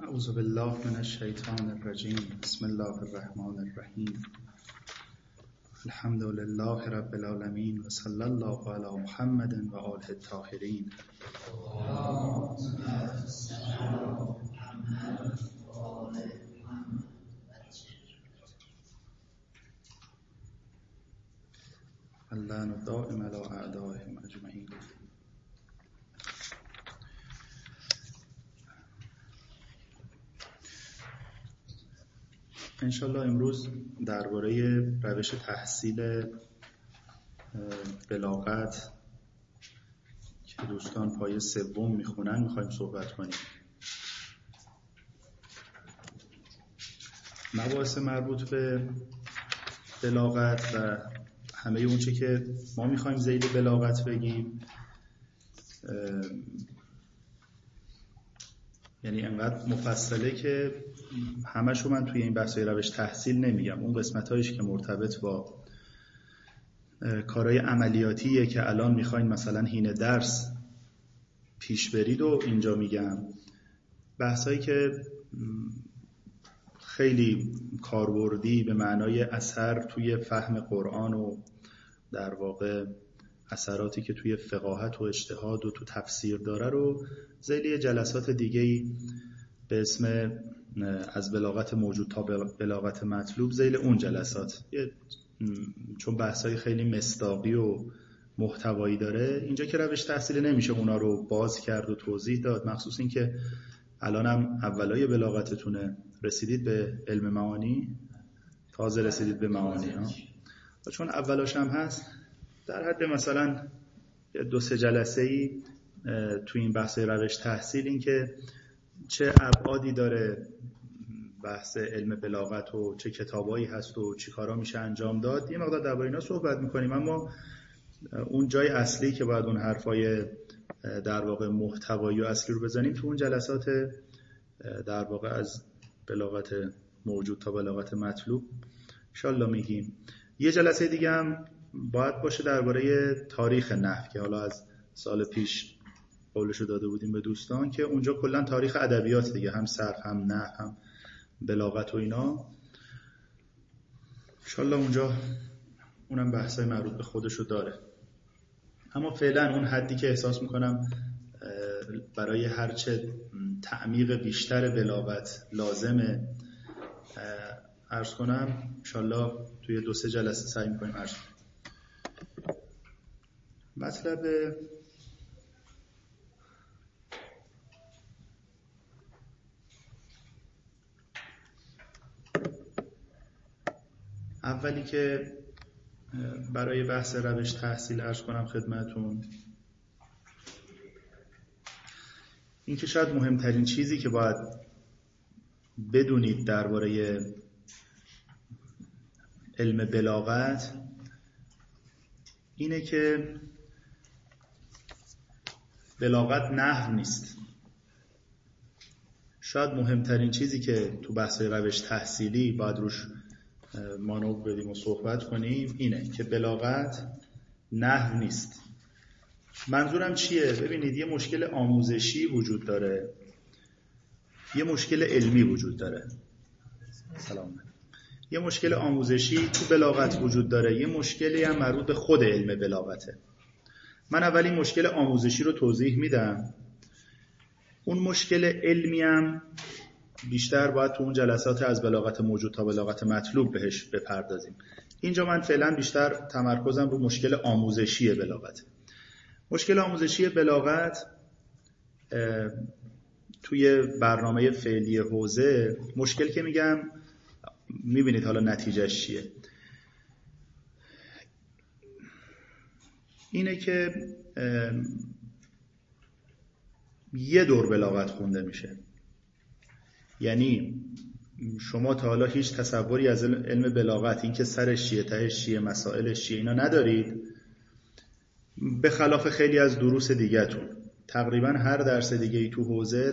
اعوذ بالله من الشیطان الرجیم. بسم الله الرحمن الرحیم. الحمد لله رب العالمین و صلی الله علی محمد و آله الطاهرین. اللعن الدائم علی اعدائهم اجمعین. انشالله امروز درباره روش تحصیل بلاغت که دوستان پایه سوم میخونن میخوایم صحبت کنیم. مباحث مربوط به بلاغت و همه اون چه که ما میخوایم ذیل بلاغت بگیم، یعنی انقدر مفصله که همشو من توی این بحثای روش تحصیل نمیگم. اون قسمتایش که مرتبط با کارهای عملیاتیه که الان میخواین مثلا حین درس پیش برید و اینجا میگم. بحثایی که خیلی کاربردی به معنای اثر توی فهم قرآن و در واقع اثراتی که توی فقاهت و اجتهاد و تو تفسیر داره رو ذیل جلسات دیگه‌ای به اسم از بلاغت موجود تا بلاغت مطلوب ذیل اون جلسات، چون بحثای خیلی مصداقی و محتوایی داره اینجا که روش تحصیل نمیشه اونا رو باز کرد و توضیح داد. مخصوص این که الان هم اولای بلاغتتونه، رسیدید به علم معانی، تازه رسیدید به معانی ها، چون اولاش هم هست در حد مثلا 2-3 جلسه‌ای تو این بحث روش تحصیل، این که چه ابعادی داره بحث علم بلاغت و چه کتابایی هست و چی کارا میشه انجام داد، یه مقدار درباره اینا صحبت میکنیم. اما اون جای اصلی که باید اون حرفای در واقع محتوایی و اصلی رو بزنیم تو اون جلسات در واقع از بلاغت موجود تا بلاغت مطلوب انشالله میگیم. یه جلسه دیگه هم باید باشه درباره تاریخ نحو که حالا از سال پیش قولشو داده بودیم به دوستان، که اونجا کلا تاریخ ادبیات دیگه، هم صرف هم نحو هم بلاغت و اینا، انشالله اونجا اونم بحثای مربوط به خودشو داره. اما فعلا اون حدی که احساس میکنم برای هرچه تعمیق بیشتر بلاغت لازمه عرض کنم، انشالله توی 2-3 جلسه سعی میکنیم عرض کنیم. مطلب اولی که برای بحث روش تحصیل عرض کنم خدمتون، این که شاید مهمترین چیزی که باید بدونید درباره علم بلاغت اینه که بلاغت نحو نیست. شاید مهمترین چیزی که تو بحث روش تحصیلی باید روش مانور بدیم و صحبت کنیم اینه که بلاغت نحو نیست. منظورم چیه؟ ببینید، یه مشکل آموزشی وجود داره، یه مشکل علمی وجود داره. سلام. یه مشکل آموزشی تو بلاغت وجود داره، یه مشکلی هم مربوط به خود علم بلاغته. من اولی مشکل آموزشی رو توضیح میدم، اون مشکل علمی هم بیشتر باید تو اون جلسات از بلاغت موجود تا بلاغت مطلوب بهش بپردازیم. اینجا من فعلا بیشتر تمرکزم رو مشکل آموزشی بلاغت. مشکل آموزشی بلاغت توی برنامه فعلی حوزه، مشکل که میگم میبینید حالا نتیجهش چیه، اینه که یه دور بلاغت خونده میشه. یعنی شما تا حالا هیچ تصوری از علم بلاغت، این که سرش چیه، تهش چیه، مسائلش چیه، اینا ندارید. به خلاف خیلی از دروس دیگه‌تون، تقریبا هر درس دیگه‌ای تو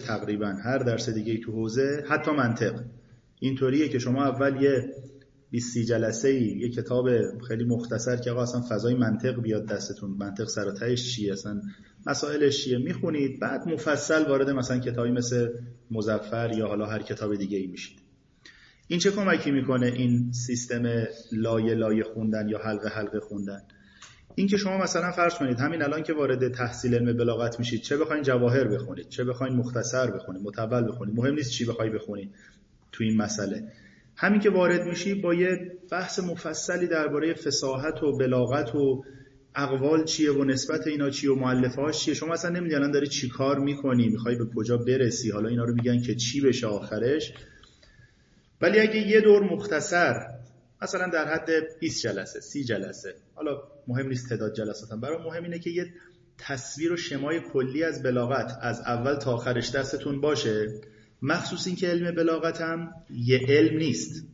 حوزه، حتی منطق اینطوریه که شما اول یه 20 جلسه‌ای یه کتاب خیلی مختصر که آقا اصلا فضای منطق بیاد دستتون، منطق سر و تهش چیه، اصلا مسائلش چیه میخونید، بعد مفصل وارد مثلا کتابی مثل مظفر یا حالا هر کتاب دیگه ای میشید. این چه کمکی میکنه این سیستم لایه لایه خوندن یا حلقه حلقه خوندن؟ این که شما مثلا فرض کنید همین الان که وارد تحصیل علم بلاغت میشید، چه بخواید جواهر بخونید، چه بخواید مختصر بخونید، مطول بخونید، مهم نیست چی بخواید بخونید تو این مسئله، همین که وارد میشی با یه بحث مفصلی درباره فصاحت و بلاغت و اقوال چیه و نسبت اینا چیه و مؤلفه‌هاش چیه، شما اصلا نمیدونی الان داری چی کار میکنی، میخوای به کجا برسی، حالا اینا رو میگن که چی بشه آخرش. ولی اگه یه دور مختصر مثلا در حد 20 جلسه 30 جلسه، حالا مهم نیست تعداد جلسات هم، برای مهم اینه که یه تصویر و شمای کلی از بلاغت از اول تا آخرش دستتون باشه. مخصوص این که علم بلاغت هم یه علم نیست،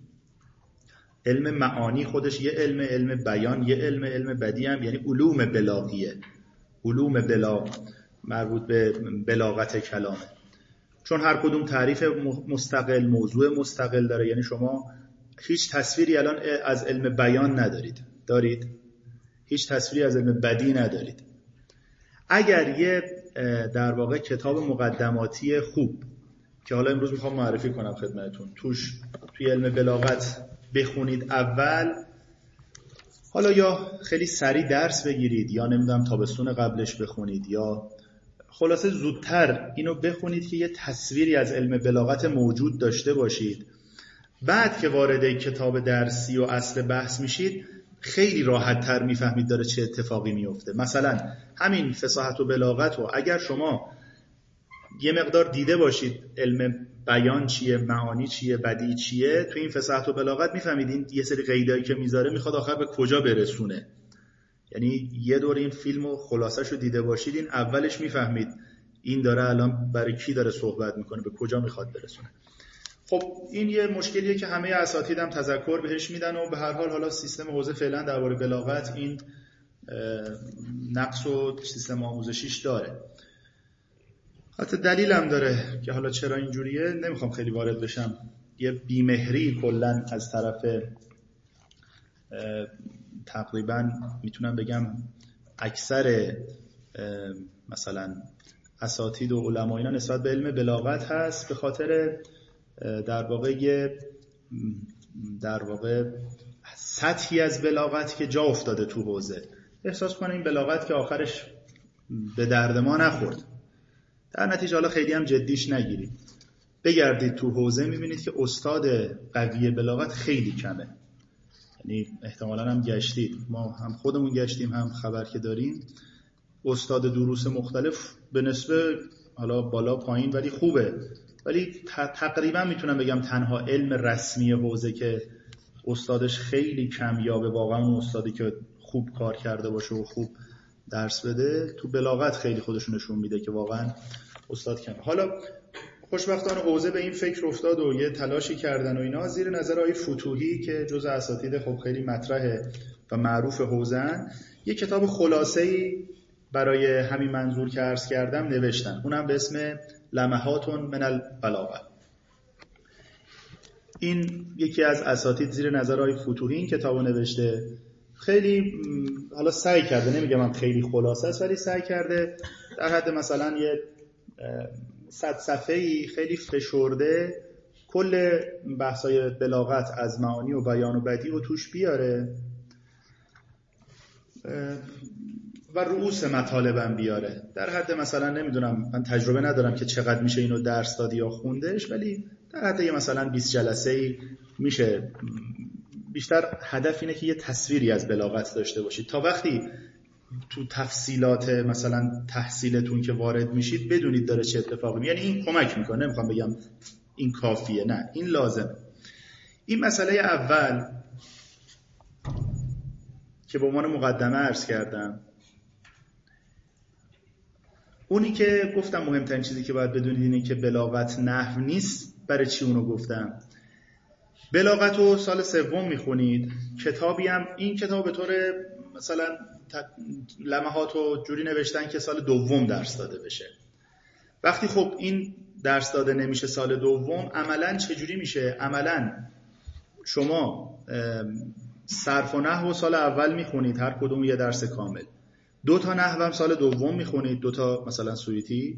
علم معانی خودش یه علم، علم بیان یه علم، علم بدیع هم، یعنی علوم بلاغیه، علوم بلاغ مربوط به بلاغت کلامه، چون هر کدوم تعریف مستقل، موضوع مستقل داره. یعنی شما هیچ تصویری الان از علم بیان ندارید، دارید؟ هیچ تصویری از علم بدیع ندارید. اگر یه در واقع کتاب مقدماتی خوب که حالا امروز میخوام معرفی کنم خدمتتون، توی علم بلاغت بخونید اول، حالا یا خیلی سریع درس بگیرید یا نمیدونم تابستون قبلش بخونید، یا خلاصه زودتر اینو بخونید که یه تصویری از علم بلاغت موجود داشته باشید. بعد که وارد کتاب درسی و اصل بحث میشید خیلی راحت تر میفهمید داره چه اتفاقی میفته. مثلا همین فصاحت و بلاغت رو اگر شما یه مقدار دیده باشید علم بیان چیه، معانی چیه، بدیع چیه، تو این فصاحت و بلاغت میفهمید این یه سری قیدایی که میذاره میخواد آخر به کجا برسونه. یعنی یه دور این فیلمو خلاصه‌شو دیده باشید، این اولش میفهمید این داره الان برای کی داره صحبت میکنه، به کجا میخواد برسونه. خب این یه مشکلیه که همه اساتید هم تذکر بهش میدن و به هر حال حالا سیستم حوزه فعلا درباره بلاغت این نقص و سیستم آموزشیش داره. حتی دلیل هم داره که حالا چرا اینجوریه، نمیخوام خیلی وارد بشم. یه بیمهری کلن از طرف تقریبا میتونم بگم اکثر مثلا اساتید و علما اینا نسبت به علم بلاغت هست، به خاطر در واقع سطحی از بلاغت که جا افتاده تو حوزه. احساس کنه این بلاغت که آخرش به درد ما نخورد، در نتیجه حالا خیلی هم جدیش نگیرید. بگردید تو حوزه میبینید که استاد قوی بلاغت خیلی کمه. یعنی احتمالاً هم گشتید، ما هم خودمون گشتیم هم خبر که داریم، استاد دروس مختلف به نسبه حالا بالا پایین ولی خوبه، ولی تقریبا میتونم بگم تنها علم رسمی حوزه که استادش خیلی کمیابه، واقعا اون استادی که خوب کار کرده باشه و خوب درس بده، تو بلاغت خیلی خودشون نشون میده که واقعا استاد کمه. حالا خوشبختانه حوزه به این فکر افتاد و یه تلاشی کردن و اینا، زیر نظر آقای فتوحی که جزء اساتید خب خیلی مطرحه و معروف حوزه‌ان، یه کتاب خلاصه‌ای برای همین منظور که عرض کردم نوشتن، اونم به اسم لمحات من البلاغه. این یکی از اساتید زیر نظر آقای فتوحی این کتابو نوشته. خیلی حالا سعی کرده، نمیگم من خیلی خلاصه است، ولی سعی کرده در حد مثلا یه 100 صفحه‌ای خیلی فشرده کل بحث‌های بلاغت از معانی و بیان و بدیع رو توش بیاره و رؤوس مطالبم بیاره. در حد مثلا نمیدونم، من تجربه ندارم که چقدر میشه اینو درس داد یا خوندش، ولی در حد یه مثلا 20 جلسه‌ای میشه. بیشتر هدف اینه که یه تصویری از بلاغت داشته باشید تا وقتی تو تفصیلات مثلا تحصیلتون که وارد میشید بدونید داره چه اتفاقی میفته. یعنی این کمک میکنه، نمیخوام بگم این کافیه، نه این لازمه. این مسئله اول که به عنوان مقدمه عرض کردم، اونی که گفتم مهمترین چیزی که باید بدونید اینه که بلاغت نحو نیست. برای چی اونو گفتم؟ بلاغت رو سال سوم میخونید، کتابی هم این کتاب به طور مثلا لمحات رو جوری نوشتن که سال دوم درس داده بشه. وقتی خب این درس داده نمیشه سال دوم، عملاً چجوری میشه؟ عملاً شما صرف و نحو سال اول میخونید، هر کدوم یه درس کامل. 2 تا نحو هم سال دوم میخونید، 2 تا مثلا سویتی،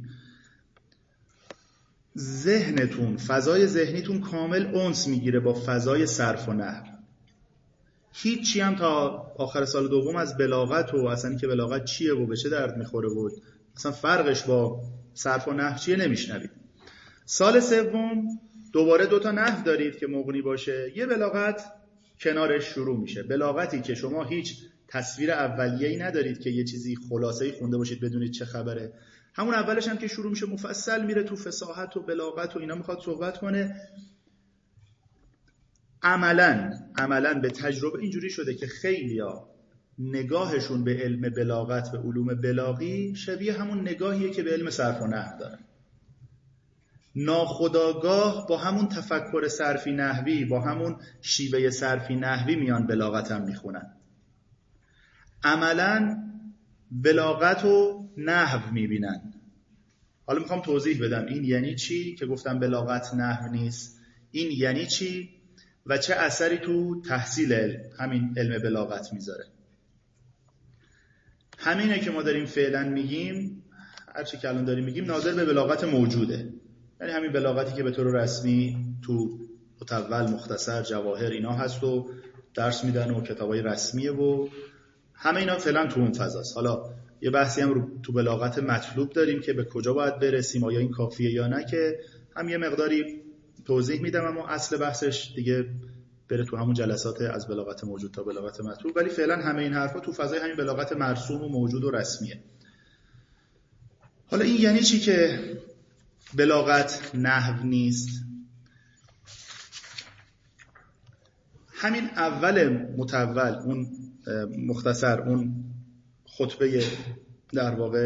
ذهنتون، فضای ذهنیتون کامل انس میگیره با فضای صرف و نحو. هیچی هم تا آخر سال دوم از بلاغت و اصلا که بلاغت چیه و به چه درد میخوره و اصلا فرقش با صرف و نحو چیه نمیشنوید. سال سوم دوباره 2 تا نحو دارید که مغنی باشه، یه بلاغت کنارش شروع میشه، بلاغتی که شما هیچ تصویر اولیه‌ای ندارید که یه چیزی خلاصه‌ای خونده باشید بدونید چه خبره. همون اولش هم که شروع میشه مفصل میره تو فصاحت و بلاغت و اینا میخواد صحبت کنه. عملاً به تجربه اینجوری شده که خیلیا نگاهشون به علم بلاغت، به علوم بلاغی شبیه همون نگاهیه که به علم صرف و نحو دارن. ناخودآگاه با همون تفکر صرفی نحوی، با همون شیوه صرفی نحوی میان بلاغت هم میخونن. عملاً بلاغت و نحو میبینن. حالا میخوام توضیح بدم این یعنی چی که گفتم بلاغت نحو نیست، این یعنی چی و چه اثری تو تحصیل همین علم بلاغت میذاره. همینه که ما داریم فعلا میگیم، هرچی که الان داریم میگیم ناظر به بلاغت موجوده، یعنی همین بلاغتی که به طور رسمی تو متول، مختصر، جواهر اینا هست و درس میدن و کتابای رسمیه و همه اینا فعلا تو اون فضاست. حالا یه بحثی هم تو بلاغت مطلوب داریم که به کجا باید برسیم، آیا این کافیه یا نه، که هم یه مقداری توضیح میدم، اما اصل بحثش دیگه بره تو همون جلسات از بلاغت موجود تا بلاغت مطلوب. ولی فعلا همه این حرفا تو فضای همین بلاغت مرسوم و موجود و رسمیه. حالا این یعنی چی که بلاغت نحو نیست؟ همین اول متول، اون مختصر، اون خطبه در واقع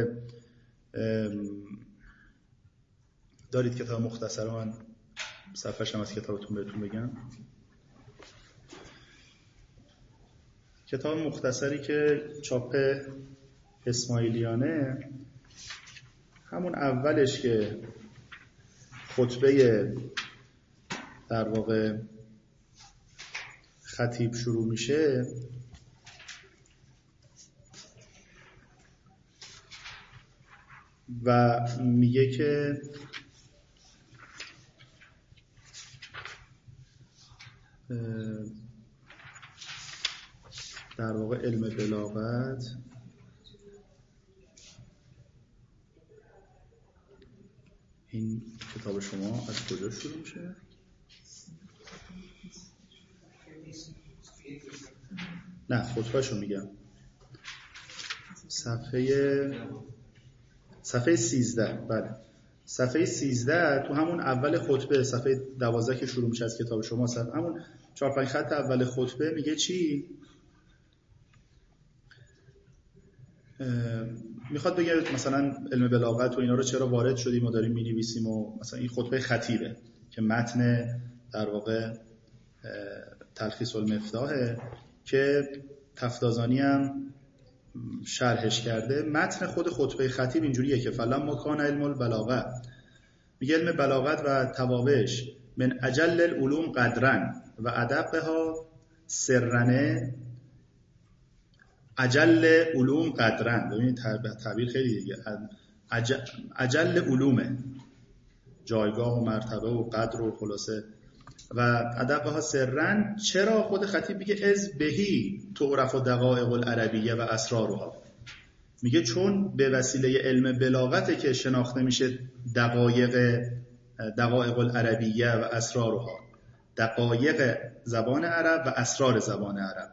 دارید کتاب مختصر، من صفحه‌ش هم از کتابتون بهتون بگم. کتاب مختصری که چاپ اسماعیلیانه، همون اولش که خطبه در واقع خطیب شروع میشه، و میگه که در واقع علم بلاغت این کتاب شما از کجا شروع میشه؟ نه خطبه‌شو میگم، صفحه 13. بله صفحه 13 تو همون اول خطبه، صفحه 12 که شروع میشه از کتاب شما، همون 4-5 خط اول خطبه میگه چی؟ میخواد بگه مثلا علم بلاغت و اینا رو چرا وارد شدیم و داریم مینویسیم، و مثلا این خطبه خطیبه که متن در واقع تلخیص المفتاحه که تفتازانی هم شرحش کرده. متن خود خطبه خطیب اینجوریه که فلما کان علم البلاغه، میگه علم بلاغت و توابعش من اجل العلوم قدرن و ادقها سرنه. اجل علوم قدرن، ببینید تعبیر خیلی دیگه، اجل علومه، جایگاه و مرتبه و قدر و خلاصه، و ادقها سرن. چرا خود خطیب میگه از بهی تعرف و دقایق العربیه و اسرارها، میگه چون به وسیله علم بلاغته که شناخته میشه دقایق العربیه و اسرارها، دقایق زبان عرب و اسرار زبان عرب.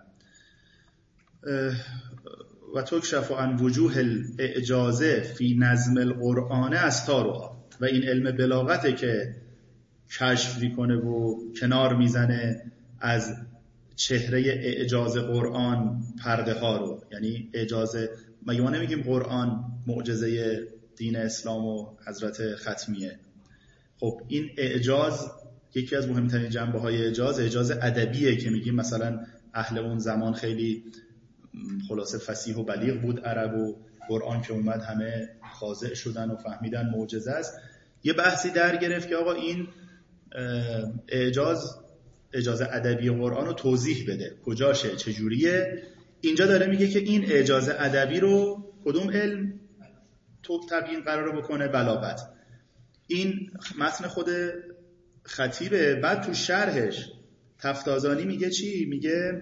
و تکشف عن وجوه الاعجازه فی نظم القرآن استارها، و این علم بلاغته که کشف میکنه و کنار میزنه از چهره اعجاز قرآن پرده ها رو. یعنی اعجاز، مگه ما نمیگیم قرآن معجزه دین اسلام و حضرت ختمیه؟ خب این اعجاز یکی از مهمترین جنبه های اعجاز ادبیه که میگیم مثلا اهل اون زمان خیلی خلاصه فصیح و بلیغ بود عرب، و قرآن که اومد همه خاضع شدن و فهمیدن معجزه است. یه بحثی در گرفت که آقا این اعجاز ادبی قرآن رو توضیح بده، کجاشه، چجوریه. اینجا داره میگه که این اعجاز ادبی رو کدوم علم تو تبیین قراره بکنه؟ بلاغت. این متن خود خطیبه. بعد تو شرحش تفتازانی میگه چی؟ میگه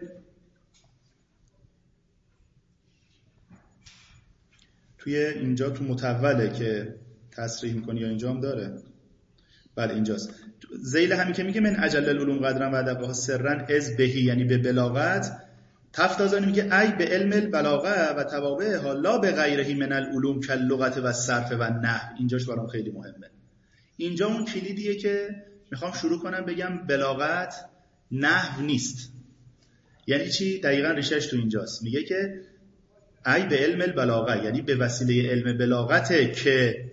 توی اینجا تو متوله که تصریح میکنی یا اینجا هم داره؟ بله اینجاست. ذیل همین که میگه من اجل العلوم قدرا و ادقها سرا از بهی، یعنی به بلاغت. تفتازانی میگه ای به علم البلاغه و توابعها لا به غیرهی من العلوم کاللغت و صرف و نحو. اینجاش برام خیلی مهمه. اینجا اون کلیدیه که میخوام شروع کنم بگم بلاغت نحو نیست. یعنی چی؟ دقیقاً ریشش تو اینجاست. میگه که ای به علم البلاغه، یعنی به وسیله علم بلاغته که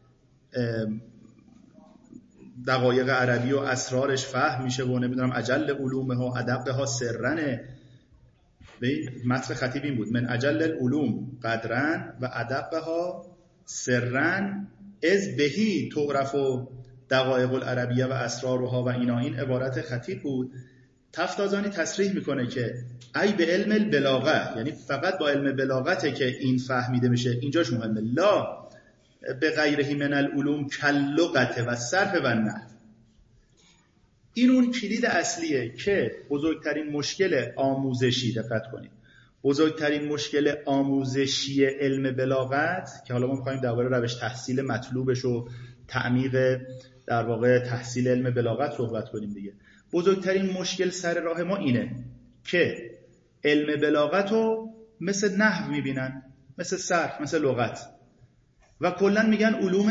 دقایق عربی و اسرارش فهم میشه و نمیدونم اجل علومها ادقها سرنه. به متن خطیب این بود من اجل العلوم قدرا و ادقها سرن از بهی تعرف و دقایق العربیه و اسرارها و اینا. این عبارت خطیب بود. تفتازانی تصریح میکنه که ای به علم البلاغه، یعنی فقط با علم بلاغته که این فهمیده میشه. اینجاش مهمه. لا به غیرهی من العلوم کاللغت و صرف و نحو. این اون کلید اصلیه که بزرگترین مشکل آموزشی، دقت کنید، بزرگترین مشکل آموزشی علم بلاغت که حالا ما می‌خوایم درباره روش تحصیل مطلوبش و تعمیق در واقع تحصیل علم بلاغت صحبت کنیم دیگه. بزرگترین مشکل سر راه ما اینه که علم بلاغت رو مثل نحو می‌بینن، مثل صرف، مثل لغت و کلاً میگن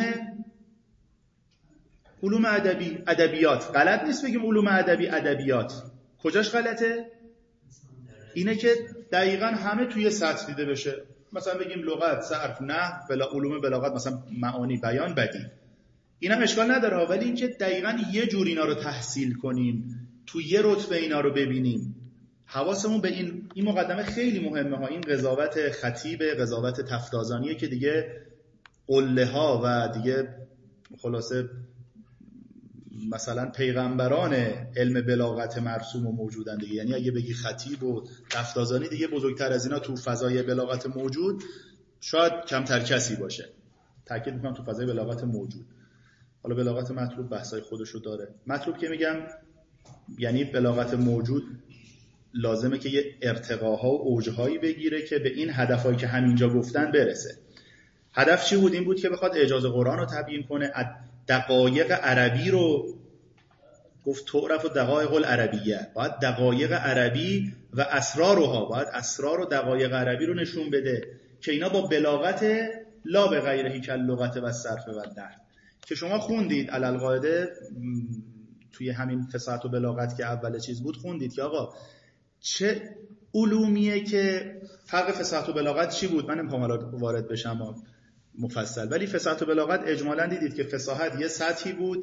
علوم ادبی، ادبیات. غلط نیست بگیم علوم ادبی، ادبیات. کجاش غلطه؟ اینه که دقیقاً همه توی سطح دیده بشه. مثلا بگیم لغت، صرف، نحو، علوم بلاغت، مثلا معانی، بیان، بدیع. اینا اشکال نداره، ولی اینکه دقیقاً یه جور اینا رو تحصیل کنیم، تو یه رتبه اینا رو ببینیم. حواسمون به این مقدمه خیلی مهمه ها. این قضاوت خطیب، قضاوت تفتازانیه که دیگه قله ها و دیگه خلاصه مثلا پیغمبران علم بلاغت مرسوم و موجودن دیگه. یعنی اگه بگی خطیب و تفتازانی، دیگه بزرگتر از اینا تو فضای بلاغت موجود شاید کمتر کسی باشه. تاکید میکنم تو فضای بلاغت موجود. حالا بلاغت مطلوب بحثای خودشو داره. مطلوب که میگم یعنی بلاغت موجود لازمه که یه ارتقاها و اوجهایی بگیره که به این هدفایی که همینجا گفتن برسه. هدف چی بود؟ این بود که بخواد اعجاز قرآن رو تبیین کنه. دقایق عربی رو گفت تعرف و دقایق العربیه، باید دقایق عربی و اسرارها، باید اسرار و دقایق عربی رو نشون بده که اینا با بلاغت لا به غیرهی کاللغت و صرف و نحو که شما خوندید علالقاعده توی همین فصاحت و بلاغت که اول چیز بود خوندید که آقا چه علومیه که فرق فصاحت و بلاغت چی بود. من نمیخوام وارد بشم مفصل، ولی فصاحت و بلاغت اجمالاً دیدید که فصاحت یه سطحی بود،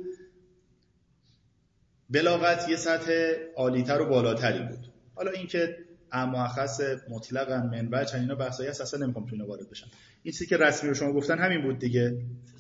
بلاغت یه سطح عالی‌تر و بالاتری بود. حالا این که مؤخص مطلقاً منبع چنین اینا بحثایی هست، اصلا نمیخوام تو اینا وارد بشم. این چیزی که رسمی رو شما گفتن همین بود دیگه.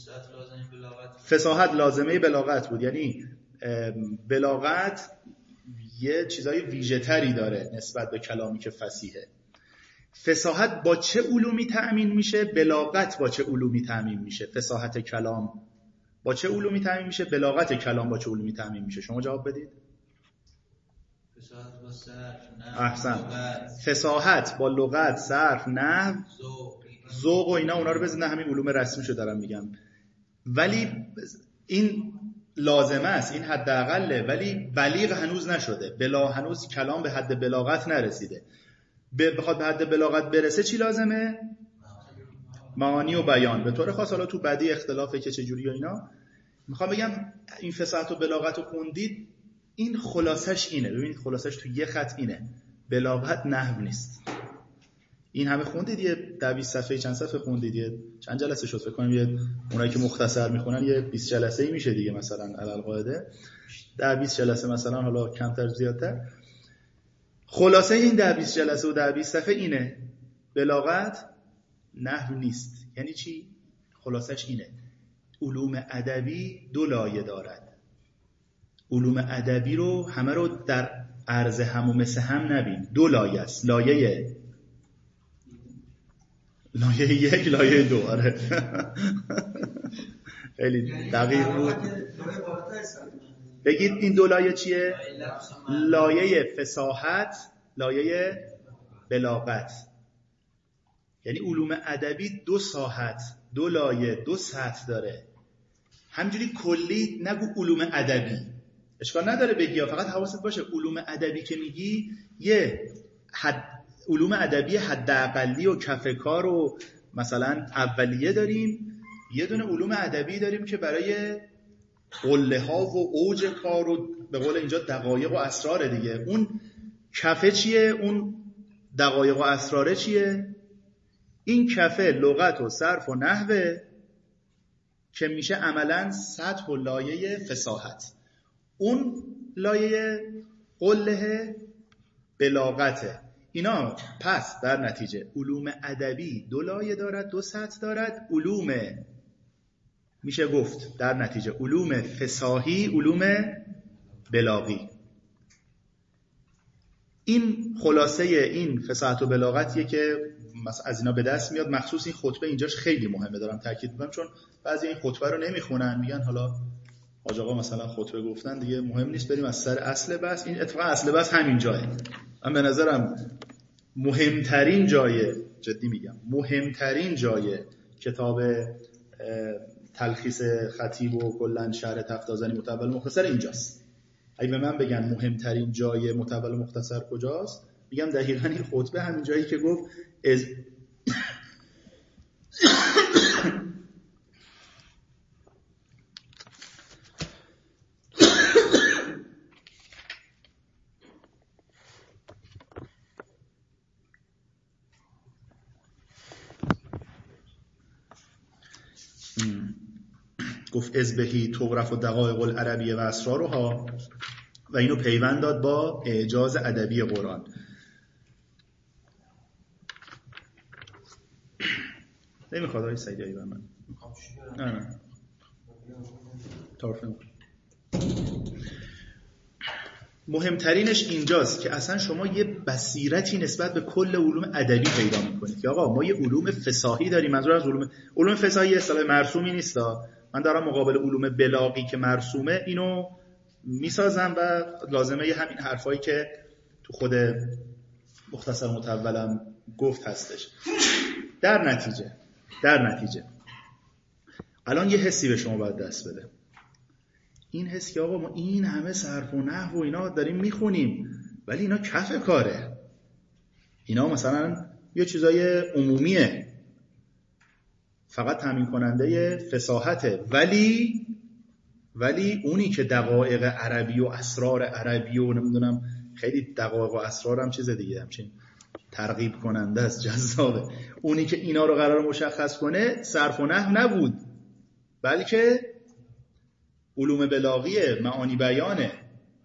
فصاحت لازمه بلاغت بود، یعنی بلاغت یه چیزای ویژه‌تری داره نسبت به کلامی که فصیحه. فصاحت با چه علومی تأمین میشه؟ بلاغت با چه علومی تأمین میشه؟ فصاحت کلام با چه علومی تأمین میشه؟ بلاغت کلام با چه علومی تأمین میشه؟ شما جواب بدید. فصاحت با صرف، نحو، احسن. فصاحت با لغت، صرف، نحو، ذوق و اینا، اونا رو بزنه همین علوم رسمی شو دارم میگم. ولی این لازمه است، این حداقله، ولی بلیغ هنوز نشده. بلا هنوز کلام به حد بلاغت نرسیده. بخواد به حد بلاغت برسه چی لازمه؟ معانی و بیان. به طور خاص حالا تو بدیع اختلافه که چه جوری و اینا. میخوام بگم این فصاحت و بلاغت رو خوندید، این خلاصش اینه. ببینید خلاصش تو یه خط اینه: بلاغت نحو نیست. این همه خوندید، یه 20 صفحه چند صفحه خوندید، یه چند جلسه شد فکر کنم، یه اونایی که مختصر میخونن یه 20 جلسه‌ای میشه دیگه، مثلا علالقاعده 20 جلسه مثلا، حالا کمتر زیادتر. خلاصه این 20 جلسه و 20 صفحه اینه: بلاغت نحو نیست. یعنی چی؟ خلاصش اینه: علوم ادبی دو لایه دارد. علوم ادبی رو همه رو در عرض هم و مثل هم نبین. دو لایه است. لایه لایه 1 لایه 2. آره خیلی دقیق بود. بگید این دو لایه چیه؟ لایه فصاحت، لایه بلاغت. یعنی علوم ادبی 2 ساحت، 2 لایه، 2 سطح داره. همینجوری کلی نگو علوم ادبی، اشکال نداره بگی، فقط حواست باشه علوم ادبی که میگی یه علوم ادبی حداقلی و کف کار و مثلا اولیه داریم، یه دونه علوم ادبی داریم که برای قله ها و اوج کار و به قول اینجا دقایق و اسرار دیگه. اون کفه چیه؟ اون دقایق و اسراره چیه؟ این کفه لغت و صرف و نحوه که میشه عملاً سطح و لایه فصاحت. اون لایه قله بلاغته. اینا پس در نتیجه علوم ادبی 2 لایه دارد، 2 سطح دارد. علوم میشه گفت در نتیجه علوم فصاحی، علوم بلاغی. این خلاصه این فصاحت و بلاغتیه که از اینا به دست میاد. مخصوص این خطبه اینجاش خیلی مهمه، دارم تاکید میکنم، چون بعضی این خطبه رو نمیخونن، میگن حالا حاج آقا مثلا خطبه گفتن دیگه مهم نیست، بریم از سر اصل بحث. این اتفاقا اصل بحث همین جایه. من به نظرم مهمترین جایه، جدی میگم مهمترین جایه کتاب تلخیص خطیب و کلا شرح تفتازنی متول مختصر اینجاست. اگه به من بگن مهمترین جای متول مختصر کجاست، میگم دقیقاً این خطبه همین جایی که گفت گفت ازبهی تغرف و دقایق العربیه و اسرارها، و اینو پیوند داد با اعجاز ادبی قرآن. نمیخواد آقای سیدی بر من نه طرف نمیخواد. مهمترینش اینجاست که اصلا شما یه بصیرتی نسبت به کل علوم ادبی پیدا میکنید که آقا ما یه علوم فصاحی داریم. منظور از علوم فصاحی اصطلاح مرسومی نیستا، من دارم مقابل علوم بلاغی که مرسومه اینو میسازم و لازمه همین حرفایی که تو خود مختصر متولم گفت هستش. در نتیجه الان یه حسی به شما باید دست بده. این حس که آقا ما این همه صرف و نحو و اینا داریم میخونیم ولی اینا کف کاره، اینا مثلا یه چیزای عمومیه، فقط تامین کننده فصاحته، ولی اونی که دقایق عربی و اسرار عربی و نمیدونم خیلی دقایق و اسرار هم چیز دیگه، همچین ترغیب کننده است، جذابه. اونی که اینا رو قرار مشخص کنه صرف و نحو نبود، بلکه علوم بلاغیه، معانی بیانه.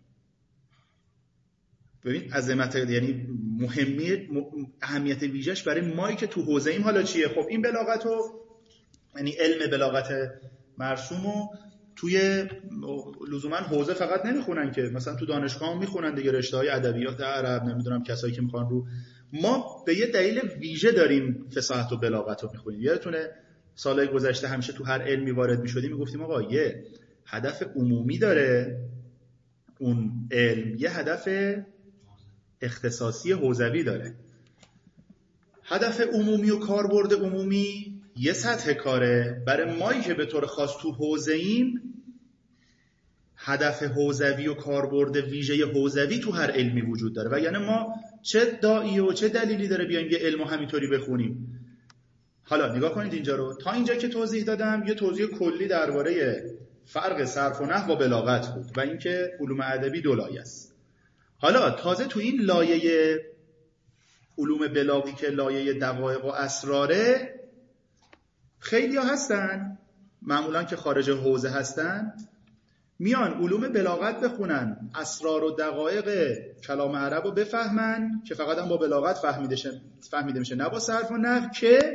ببین عظمت، یعنی اهمیت ویژه‌اش برای مایی که تو حوزه ایم حالا چیه؟ خب این بلاغت رو، یعنی علم بلاغت مرسومو توی لزوما حوزه فقط نمیخونن که، مثلا تو دانشگاه هم میخونن دیگه، رشته‌های ادبیات عرب، نمیدونم کسایی که میخوان رو. ما به یه دلیل ویژه داریم فصاحت و بلاغت رو میخونیم. یادتونه سالهای گذشته همیشه تو هر علمی وارد میشدیم میگفتیم آقا یه هدف عمومی داره اون علم، یه هدف اختصاصی حوزوی داره. هدف عمومی و کاربرد عمومی یه سطح کاره، برای مایی که به طور خاص تو حوزه ایم هدف حوزوی و کاربرد ویژه حوزوی تو هر علمی وجود داره. و یعنی ما چه داعیه و چه دلیلی داره بیایم یه علم همینطوری بخونیم؟ حالا نگاه کنید اینجا رو، تا اینجا که توضیح دادم یه توضیح کلی درباره فرق صرف و نحو و بلاغت بود و اینکه علوم ادبی 2 لایه است. حالا تازه تو این لایه علوم بلاغی که لایه دقایق و اسراره، خیلی ها هستن معمولا که خارج حوزه هستن میان علوم بلاغت بخونن، اسرار و دقایق کلام عرب رو بفهمن که فقط هم با بلاغت فهمیده میشه، نه با صرف و نحو،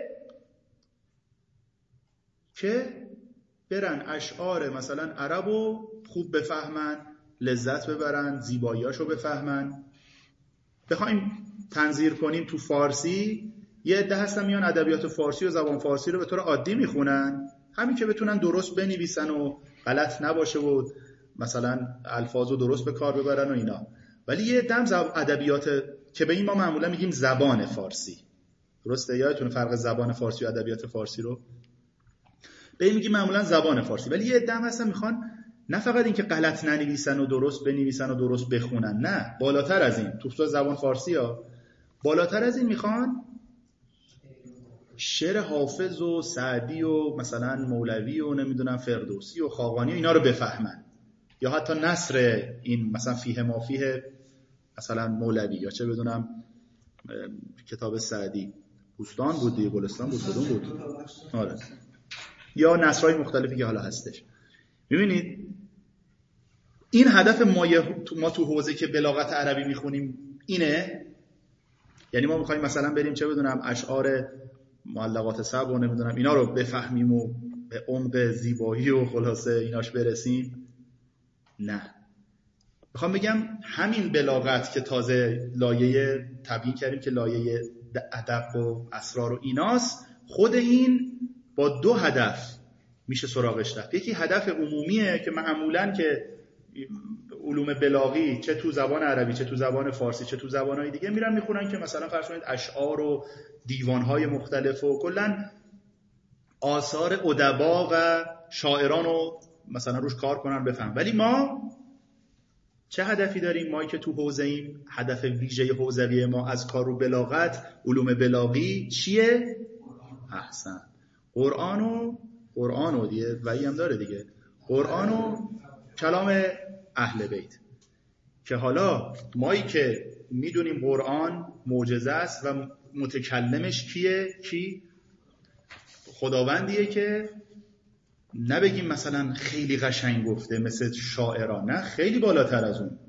که برن اشعار مثلا عرب رو خوب بفهمن، لذت ببرن، زیباییاشو بفهمن. بخوایم تنظیر کنیم تو فارسی یه عده هستن میان ادبیات فارسی و زبان فارسی رو به طور عادی میخونن، همین که بتونن درست بنویسن و غلط نباشه و مثلا الفاظو درست به کار ببرن و اینا. ولی یه عده هم ادبیات که به این ما معمولا میگیم زبان فارسی، درسته؟ یادتونه فرق زبان فارسی و ادبیات فارسی رو؟ به این میگیم معمولا زبان فارسی. ولی یه عده هم هستن میخوان نه فقط این که غلط ننویسن و درست بنویسن و درست بخونن، نه، بالاتر از این، تو زبان فارسی ها بالاتر از این میخوان شعر حافظ و سعدی و مثلا مولوی و نمیدونم فردوسی و خاقانی و اینا رو بفهمن، یا حتی نثر این مثلا فیه ما فیه مثلا مولوی، یا چه بدونم کتاب سعدی بوستان بود دیگه، گلستان بود، کدوم بود؟ آره. یا نثرهای مختلفی که حالا هستش. میبینید این هدف ما تو حوزه که بلاغت عربی میخونیم اینه. یعنی ما میخوایم مثلا بریم چه بدونم اشعار معلقات سبع و نمیدونم اینا رو بفهمیم و به عمق زیبایی و خلاصه ایناش برسیم؟ نه. میخوام بگم همین بلاغت که تازه لایه تبیین کردیم که لایه ادب و اسرار و ایناست، خود این با دو هدف میشه سراغش رفت. یکی هدف عمومیه که معمولاً که علوم بلاغی چه تو زبان عربی چه تو زبان فارسی چه تو زبانهای دیگه میرن میخونن که مثلا فرض کنید اشعار و دیوانهای مختلف و کلاً آثار ادبا و شاعران رو مثلا روش کار کنن بفهم. ولی ما چه هدفی داریم؟ ما که تو حوزه ایم، هدف ویژه حوزوی ما از کار رو بلاغت، علوم بلاغی چیه؟ احسن، قرآن و دیگه وحی هم داره دیگه، قرآن و کلام اهل بیت. که حالا مایی که میدونیم قرآن معجزه است و متکلمش کیه؟ کی؟ خداوندیه که نبگیم مثلا خیلی قشنگ گفته مثل شاعران، نه، خیلی بالاتر از اون،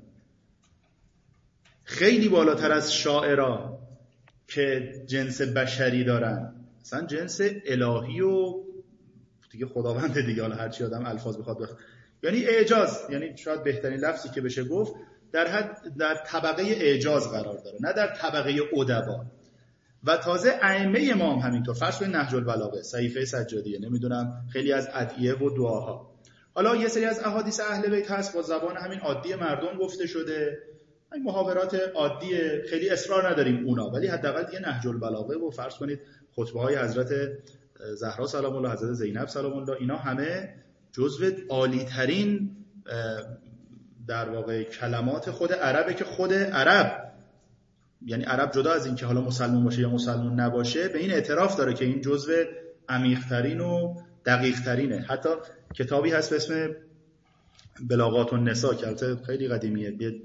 خیلی بالاتر از شاعران که جنس بشری دارن، مثلا جنس الهی و دیگه خداوند دیگه. حالا هر چی آدم الفاظ بخواد یعنی اعجاز، یعنی شاید بهترین لفظی که بشه گفت در طبقه اعجاز قرار داره، نه در طبقه ادبا. و تازه ائمه ما هم همینطور. فرض کنید نهج البلاغه، صحیفه سجادیه، نمیدونم خیلی از ادعیه و دعاها، حالا یه سری از احادیث اهل بیت هست با زبان همین عادی مردم گفته شده، این محاورات عادی، خیلی اصرار نداریم اونا، ولی حداقل دیگه نهج البلاغه و فرض کنید خطبه های حضرت زهرا سلام الله، حضرت زینب سلام الله، اینا همه جزو عالی ترین در واقع کلمات خود عربه که خود عرب، یعنی عرب جدا از این که حالا مسلمان باشه یا مسلمان نباشه، به این اعتراف داره که این جزو عمیق‌ترین و دقیق‌ترینه. حتی کتابی هست به اسم بلاغات النساء که البته خیلی قدیمیه، یه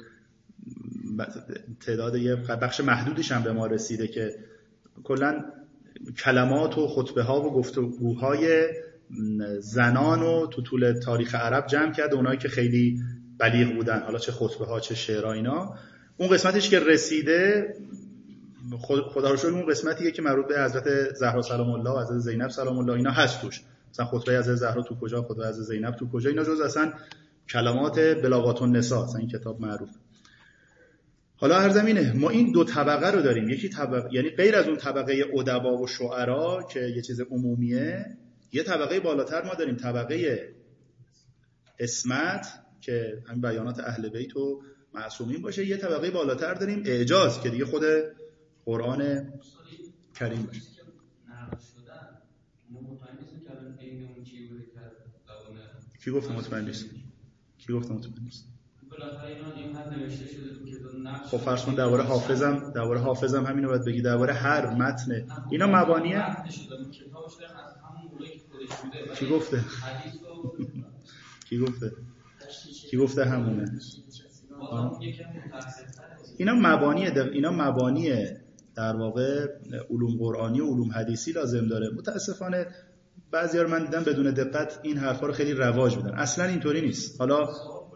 تعداد یه بخش محدودیش هم به ما رسیده که کلاً کلمات و خطبه ها و گفتگوهای زنان رو تو طول تاریخ عرب جمع کرده، اونایی که خیلی بلیغ بودن، حالا چه خطبه ها چه شعرها اینا. اون قسمتش که رسیده خدا رو شکر اون قسمتیه که مربوط به حضرت زهرا سلام الله و حضرت زینب سلام الله اینا هست توش، مثلا خطبه حضرت زهرا تو کجا، خطبه حضرت زینب تو کجا، اینا جز اصلا کلمات بلاغات النساء، اصلا این کتاب معروف. حالا هر زمینه ما این دو طبقه رو داریم، یکی طبقه یعنی غیر از اون طبقه ادبا و شعرا که یه چیز عمومیه، یه طبقه بالاتر ما داریم، طبقه اسمت که همین بیانات اهل بیت و معصومین باشه، یه طبقه بالاتر داریم اعجاز که دیگه خود قرآن کریم باشه. کی گفت مطمئن نیست؟ کی گفت مطمئن نیست؟ خب فرض کن درباره حافظم همینو باید بگی، درباره هر متن اینا مبانیه. کی گفته؟ کی گفته همونه؟ اینا مبانی در واقع علوم قرآنی و علوم حدیثی لازم داره. متاسفانه بعضی‌ها رو من دیدم بدون دقت این حرفا رو خیلی رواج میدن. اصلا اینطوری نیست. حالا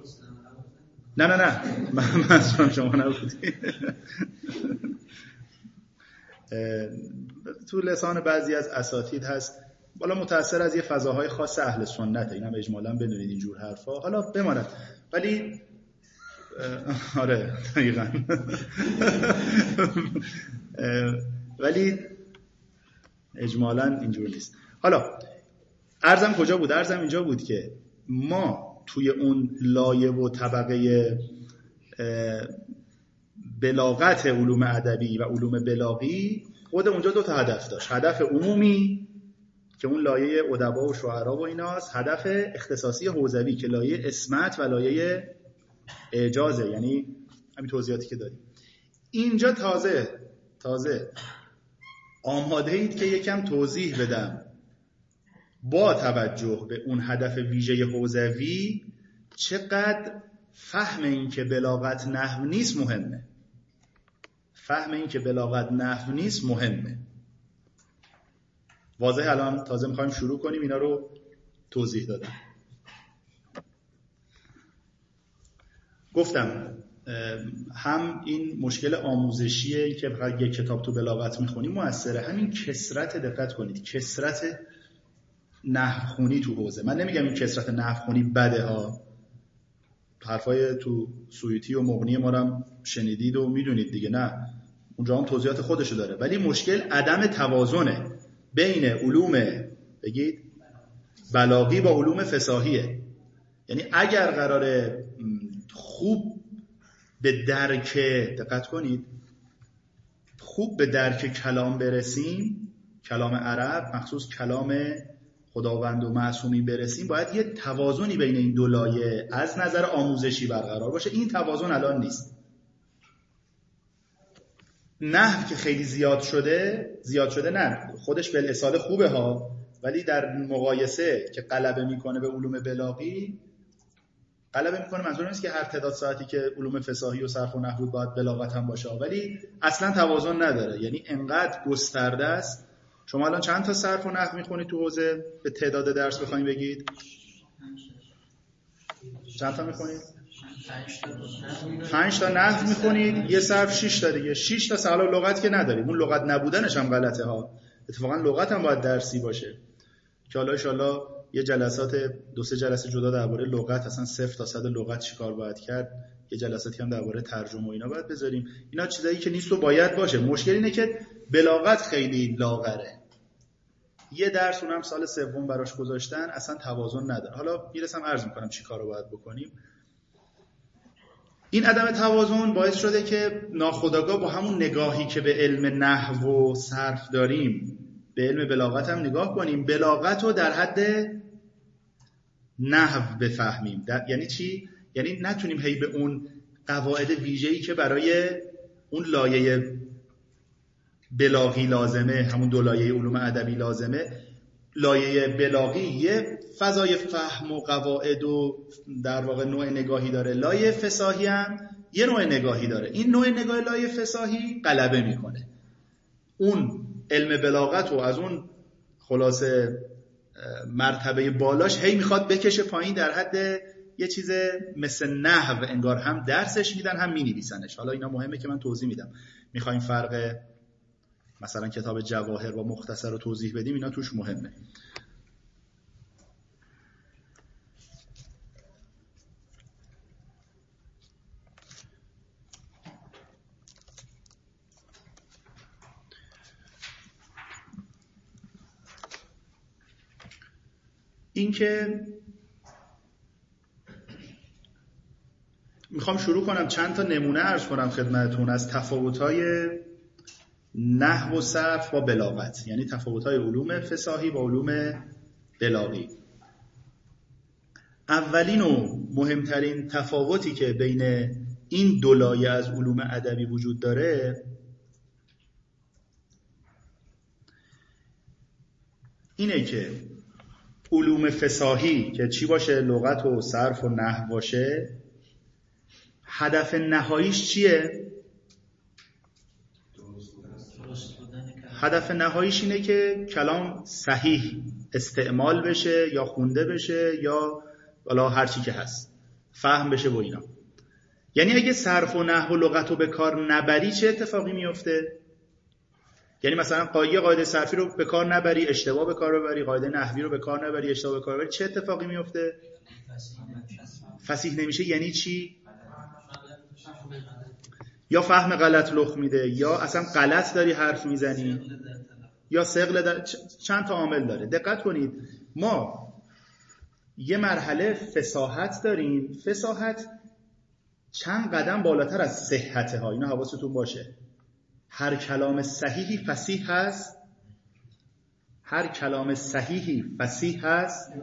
نه من شما نبودی. تو لسان بعضی از اساتید هست، بالا متأثر از یه فضاهای خاص اهل سنت، این هم اجمالاً بدونید اینجور حرفا، حالا بماند. ولی آره دقیقاً. ولی اجمالاً اینجور نیست. حالا عرضم کجا بود؟ عرضم اینجا بود که ما توی اون لایه و طبقه بلاغت علوم ادبی و علوم بلاغی خود اونجا دو تا هدف داشت. هدف عمومی که اون لایه ادبا و شعرا و ایناست، هدف اختصاصی حوزوی که لایه اسمت و لایه اعجازه، یعنی همین توضیحاتی که داریم. اینجا تازه آماده اید که یکم توضیح بدم با توجه به اون هدف ویژه حوزوی چقدر فهم این که بلاغت نحو نیست مهمه. فهم این که بلاغت نحو نیست مهمه. واضح؟ الان تازه میخوایم شروع کنیم اینا رو توضیح دادم. گفتم هم این مشکل آموزشیه که فقط یک کتاب تو بلاغت میخونیم موثره، همین کثرت، دقت کنید، کثرت نحو خونی تو حوزه. من نمیگم این کثرت نحو خونی بده ها، حرفای تو سویوطی و مغنی ما هم شنیدید و میدونید دیگه، نه اونجا هم توضیحات خودشو داره، ولی مشکل عدم توازنه بین علوم بگید بلاغی با علوم فصاحیه. یعنی اگر قراره خوب به درک، دقت کنید، خوب به درک کلام برسیم، کلام عرب مخصوص کلام خداوند و معصومی برسیم، باید یه توازنی بین این دو لایه از نظر آموزشی برقرار باشه. این توازن الان نیست. نحو که خیلی زیاد شده نه خودش بالاصاله خوبه ها، ولی در مقایسه که غلبه میکنه به علوم بلاغی، غلبه میکنه منظور نیست که هر تعداد ساعتی که علوم فصاحی و صرف و نحو باید بلاغت هم باشه، ولی اصلا توازن نداره. یعنی انقدر گسترده است. شما الان چند تا صرف و نحو میخونید تو حوزه؟ به تعداد درس بخواید بگید چند تا میخونید؟ 5 تا نحو میخونید، یه صرف 6 تا دیگه، 6 تا سوال لغت که نداریم. اون لغت نبودنش هم غلطه ها. اتفاقا لغت هم باید درسی باشه که حالا ان شاءالله یه جلسات 2-3 جلسه جدا درباره لغت، اصلا 0 تا 100 لغت چیکار باید کرد، یه جلساتی هم درباره ترجمه و اینا باید بذاریم. اینا چیزایی که نیست و باید باشه. مشکل اینه که بلاغت خیلی لاغره. یه درس اونم سال سوم براش گذاشتن، اصلا توازن نداره. حالا میرسم عرض میکنم چی کارو باید بکنیم. این عدم توازن باعث شده که ناخودآگاه با همون نگاهی که به علم نحو و صرف داریم به علم بلاغت هم نگاه کنیم، بلاغت رو در حد نحو بفهمیم. یعنی چی؟ یعنی نتونیم هی به اون قواعد ویژه‌ای که برای اون لایه بلاغی لازمه، همون دو لایه علوم ادبی لازمه، لایه بلاغی یه فضای فهم و قواعد و در واقع نوع نگاهی داره، لایه فصاحی هم یه نوع نگاهی داره. این نوع نگاه لایه فصاحی غلبه میکنه. اون علم بلاغت رو از اون خلاصه مرتبه بالاش هی میخواد بکشه پایین در حد یه چیز مثل نحو، انگار هم درسش میدن هم مینویسنش. حالا اینا مهمه که من توضیح میدم. میخوایم فرق مثلا کتاب جواهر با مختصر رو توضیح بدیم، اینا توش مهمه. این که میخوام شروع کنم چند تا نمونه عرض کنم خدمتتون از تفاوت‌های نحو و صرف با بلاغت، یعنی تفاوت‌های علوم فصاحی با علوم بلاغی. اولین و مهمترین تفاوتی که بین این دو لایه از علوم ادبی وجود داره اینه که علوم فصاحی که چی باشه؟ لغت و صرف و نحو باشه، هدف نهاییش چیه؟ هدف نهاییش اینه که کلام صحیح استعمال بشه یا خونده بشه یا والا هر چی که هست فهم بشه با اینا. یعنی اگه صرف و نحو و لغت رو به کار نبری چه اتفاقی میفته؟ یعنی مثلا قاعده صرفی رو به کار نبری، اشتباه به کار ببری، قاعده نحوی رو به کار نبری، اشتباه به کار ببری، چه اتفاقی میفته؟ فصیح نمیشه. یعنی چی؟ یا فهم غلط لخ میده، یا اصلا غلط داری حرف میزنی، یا ثقل چند تا عامل داره. دقت کنید ما یه مرحله فصاحت داریم. فصاحت چند قدم بالاتر از صحته ها، اینا حواستون باشه. هر کلام صحیحی فصیح هست، هر کلام صحیحی فصیح هست.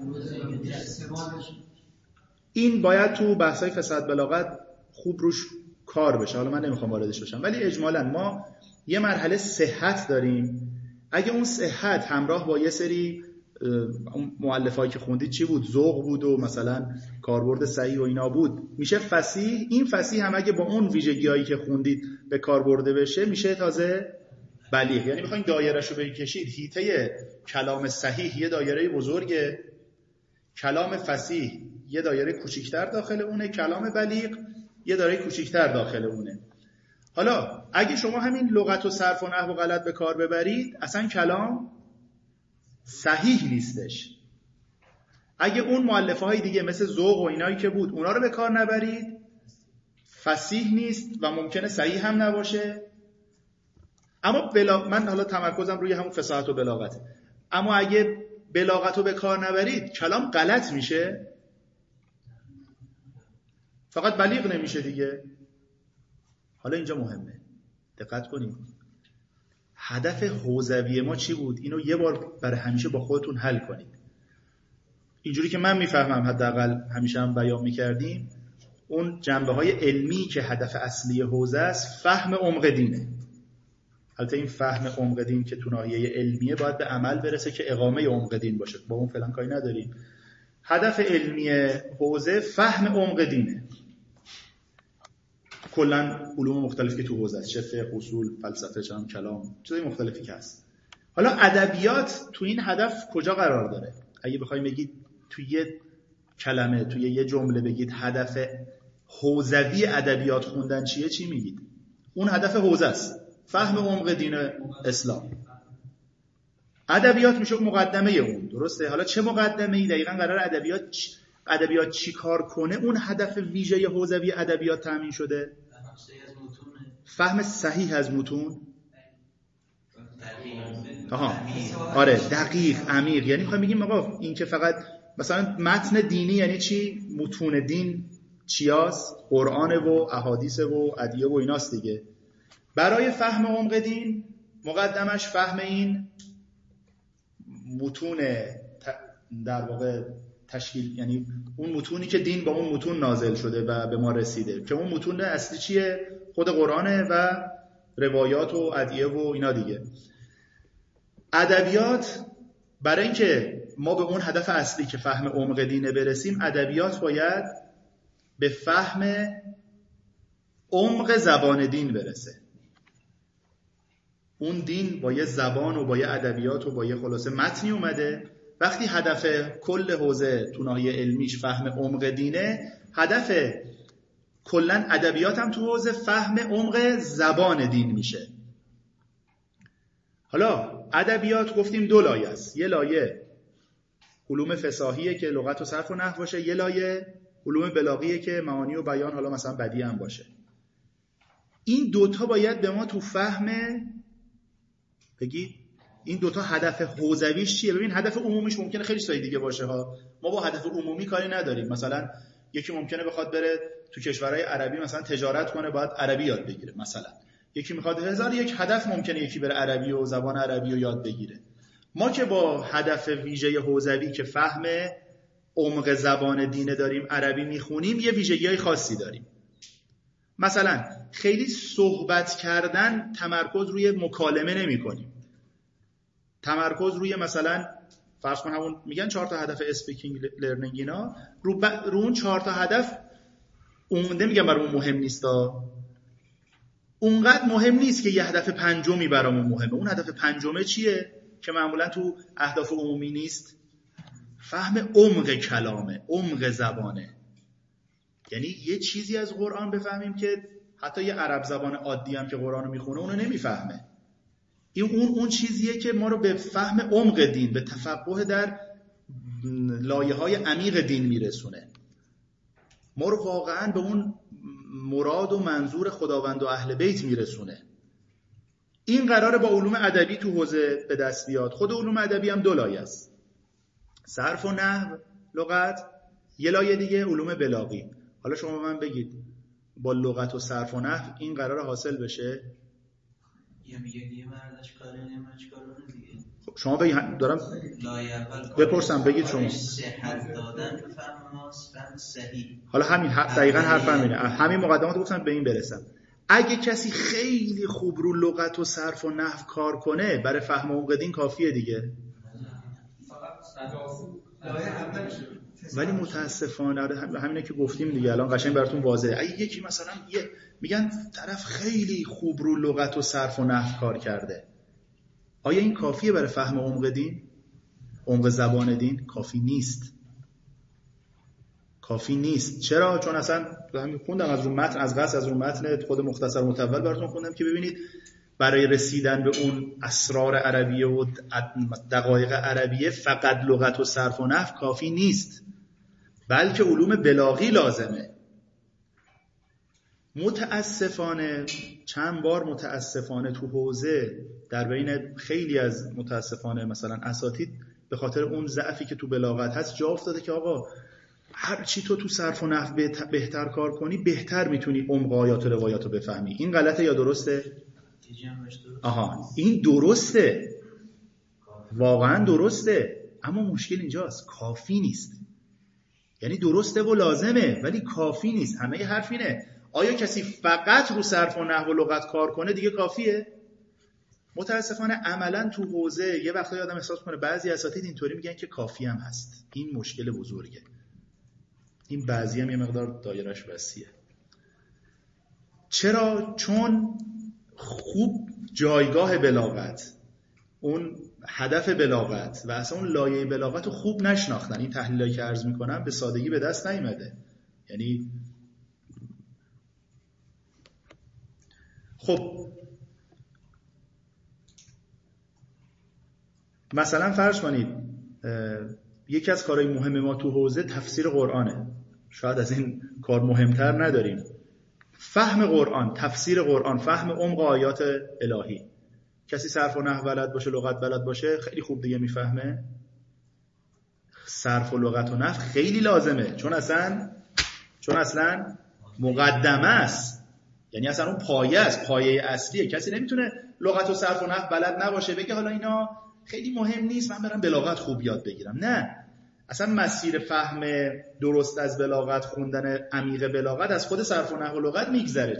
این باید تو بحث‌های فصاحت بلاغت خوب روش کار بشه، حالا من نمیخوام واردش بشم، ولی اجمالاً ما یه مرحله صحت داریم. اگه اون صحت همراه با یه سری مؤلفهایی که خوندید چی بود، ذوق بود و مثلا کاربرد صحیح و اینا بود، میشه فصیح. این فصیح هم اگه با اون ویژگی‌هایی که خوندید به کار برده بشه میشه تازه بلیغ. یعنی میخواین دایره‌شو بکشید، حیطه کلام صحیح یه دایره بزرگه، کلام فصیح یه دایره کوچیک‌تر داخل اونه، کلام بلیغ یه دایره کوچیک‌تر داخل اونه. حالا اگه شما همین لغت و صرف و نحو و غلط به کار ببرید، اصلا کلام صحیح نیستش. اگه اون مؤلفه‌های دیگه مثل ذوق و اینایی که بود اونا رو به کار نبرید، فصیح نیست و ممکنه صحیح هم نباشه. اما من حالا تمرکزم روی همون فصاحت و بلاغته. اما اگه بلاغت رو به کار نبرید کلام غلط میشه، فقط بلیغ نمیشه دیگه. حالا اینجا مهمه دقت کنید، هدف حوزوی ما چی بود؟ اینو یه بار برای همیشه با خودتون حل کنید. اینجوری که من میفهمم، حداقل همیشه هم بیان میکردیم، اون جنبه‌های علمی که هدف اصلی حوزه است فهم عمق دینه. البته این فهم عمق دین که تو ناحیه علمیه باید به عمل برسه که اقامه عمق دین باشه، با اون فعلا کاری نداریم. هدف علمی حوزه فهم عمق دینه. کلا علوم مختلفی که تو حوزه است، چه فقه، اصول، فلسفه، چه کلام، چیزای مختلفی که هست. حالا ادبیات تو این هدف کجا قرار داره؟ اگه بخواید بگید توی یه کلمه، توی یه جمله بگید هدف حوزوی ادبیات خوندن چیه، چی میگید؟ اون هدف حوزه است، فهم عمق دین اسلام. ادبیات میشه مقدمه اون، درسته؟ حالا چه مقدمه‌ای دقیقاً قرار ادبیات چی کار کنه؟ اون هدف ویژه حوزوی ادبیات تامین شده؟ فهم صحیح از متون. آره، دقیق، عمیق. یعنی میخوایم بگیم آقا این که فقط مثلا متن دینی یعنی چی؟ متون دین چیاست؟ قرآن و احادیث و ادعیه و ایناست دیگه. برای فهم عمق دین مقدمش فهم این متون در واقع تشکیل، یعنی اون متونی که دین با اون متون نازل شده و به ما رسیده، که اون متون اصلی چیه؟ خود قرآنه و روایات و ادعیه و اینا دیگه. ادبیات برای اینکه ما به اون هدف اصلی که فهم عمق دینه برسیم، ادبیات باید به فهم عمق زبان دین برسه. اون دین با یه زبان و با یه ادبیات و با یه خلاصه متنی اومده. وقتی هدف کل حوزه تو ناحیه علمیش فهم عمق دینه، هدف کلن ادبیات هم تو حوزه فهم عمق زبان دین میشه. حالا ادبیات گفتیم دو لایه است، یه لایه علوم فصاحیه که لغت و صرف و نحو باشه، یه لایه علوم بلاغیه که معانی و بیان، حالا مثلا بدیع هم باشه. این دوتا باید به ما تو فهم بگید این دوتا هدف حوزویش چیه. ببین هدف عمومیش ممکنه خیلی چیزای دیگه باشه ها، ما با هدف عمومی کاری نداریم. مثلا یکی ممکنه بخواد بره تو کشورهای عربی مثلا تجارت کنه، باید عربی یاد بگیره مثلا. یکی میخواد هزار یک هدف ممکنه یکی بره عربی و زبان عربی رو یاد بگیره. ما که با هدف ویژه حوزوی که فهم عمق زبان دینه داریم عربی میخونیم، یه ویژگی‌های خاصی داریم. مثلا خیلی صحبت کردن تمرکز روی مکالمه نمی‌کنیم. تمرکز روی مثلا فرض کن همون میگن 4 تا هدف اسپیکینگ لرنینگ، اینا رو اون 4 تا هدف اون نمیگم برامون مهم نیستا، اونقدر مهم نیست که یه هدف پنجمی برامون مهمه. اون هدف پنجمه چیه که معمولا تو اهداف عمومی نیست؟ فهم عمق کلامه، عمق زبانه. یعنی یه چیزی از قرآن بفهمیم که حتی یه عرب زبان عادی هم که قرآن رو میخونه اونو نمیفهمه. اون چیزیه که ما رو به فهم عمق دین، به تفقه در لایه‌های عمیق دین میرسونه. ما رو واقعاً به اون مراد و منظور خداوند و اهل بیت میرسونه. این قراره با علوم ادبی تو حوزه به دست بیاد. خود علوم ادبی هم 2 لایه است، صرف و نحو لغت، یه لایه دیگه علوم بلاغی. حالا شما من بگید با لغت و صرف و نحو این قراره حاصل بشه؟ یه مردش کاره نماش کاره دیگه. خب شما بگید، دارم لایه اول بپرسم، بگید شما. صحت دادن به فهم ماست، فهم صحیح. حالا همین دقیقاً حرفم اینه، همین مقدمات گفتم به این برسم. اگه کسی خیلی خوب رو لغت و صرف و نحو کار کنه برای فهم عمق دین کافیه دیگه. ولی متاسفانه همینه که گفتیم دیگه، الان قشنگ براتون واضحه. اگه یکی مثلا میگن طرف خیلی خوب رو لغت و صرف و نحو کار کرده، آیا این کافیه برای فهم عمق دین؟ عمق زبان دین کافی نیست. کافی نیست. چرا؟ چون اصلا همین خوندم از رو متن، از قصد از رو متن خود مختصر متول براتون خوندم که ببینید برای رسیدن به اون اسرار عربیه و دقایق عربیه فقط لغت و صرف و نحو کافی نیست، بلکه علوم بلاغی لازمه. متاسفانه چند بار متاسفانه تو حوزه در بین خیلی از متاسفانه مثلا اساتید به خاطر اون ضعفی که تو بلاغت هست جا افتاده که آقا هر چی تو صرف و نحو بهتر کار کنی بهتر میتونی عمق آیات و روایات رو بفهمی. این غلطه یا درسته؟ آها، این درسته، واقعا درسته، اما مشکل اینجاست کافی نیست. یعنی درسته و لازمه ولی کافی نیست. همه حرف اینه آیا کسی فقط رو صرف و نحو و لغت کار کنه دیگه کافیه؟ متاسفانه عملا تو حوزه یه وقتا آدم احساس کنه بعضی اساتید اینطوری میگن که کافی هم هست. این مشکل بزرگه. این بعضی هم یه مقدار دایرهش وسیعه. چرا؟ چون خوب جایگاه بلاغت، اون هدف بلاغت و اصلا اون لایه بلاغت رو خوب نشناختن. این تحلیلایی که عرض میکنم به سادگی به دست نیامده. یعنی خب مثلا فرض کنید یکی از کارهای مهم ما تو حوزه تفسیر قرآنه. شاید از این کار مهمتر نداریم. فهم قرآن، تفسیر قرآن، فهم عمق آیات الهی. کسی صرف و نحو بلد باشه، لغت بلد باشه، خیلی خوب دیگه میفهمه. صرف و لغت و نحو خیلی لازمه، چون اصلا مقدمه است. یعنی اصلا اون پایه است، پایه اصلیه. کسی نمیتونه لغت و صرف و نحو بلد نباشه بگه حالا اینا خیلی مهم نیست، من برم بلاغت خوب یاد بگیرم. نه، اصلا مسیر فهم درست از بلاغت، خوندن عمیق بلاغت از خود صرف و نحو و لغت میگذره.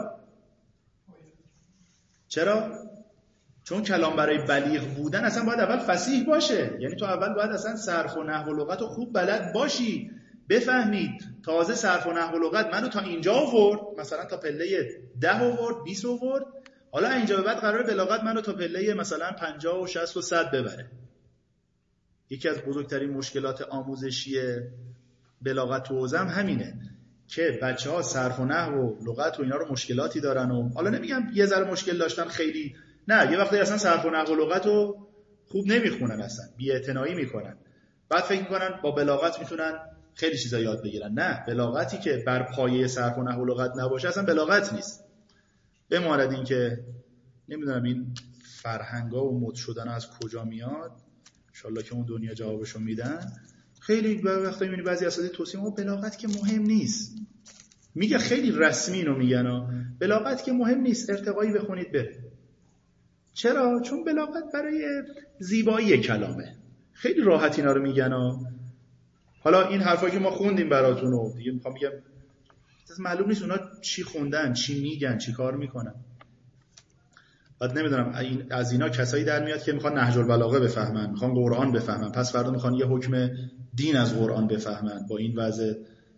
چرا؟ چون کلام برای بلیغ بودن اصلا باید اول فصیح باشه. یعنی تو اول باید اصلا صرف و نحو و لغت رو خوب بلد باشی، بفهمید. تازه صرف و نحو و لغت منو تا اینجا آورد، مثلا تا پله 10 آورد، 20 آورد، حالا اینجا به بعد قراره بلاغت منو تا پله مثلا 50 و 60 و 100 ببره. یکی از بزرگترین مشکلات آموزشی بلاغت تو حوزه هم همینه که بچه‌ها صرف و نحو و لغت و اینا رو مشکلاتی دارن. و حالا نمیگم یه ذره مشکل داشتن خیلی، نه، یه وقتی اصلا صرف و نحو و لغت رو خوب نمیخونن، اصلا بی‌اعتنایی میکنن، بعد فکر میکنن با بلاغت میتونن خیلی چیزا یاد بگیرن. نه، بلاغتی که بر پایه صرف و نحو و لغت نباشه اصلا بلاغت نیست. بماند این که نمیدونم این فرهنگا و مد شدن از کجا میاد، ان شاءالله که اون دنیا جوابشو میدن. خیلی وقتا میبینی بعضی اساتید توصیه ما بلاغت که مهم نیست، میگه خیلی رسمی اینو میگن بلاغت که مهم نیست، ارتقایی بخونید بره. چرا؟ چون بلاغت برای زیبایی کلامه. خیلی راحت اینا رو میگن. حالا این حرفایی که ما خوندیم براتون رو دیگه میخوام بگم معلوم نیست اونا چی خوندن، چی میگن، چی کار میکنن. بعد نمیدونم از اینا کسایی در میاد که میخوان نهج البلاغه بفهمن، میخوان قرآن بفهمن، پس فردا میخوان یه حکم دین از قرآن بفهمن. با این وضع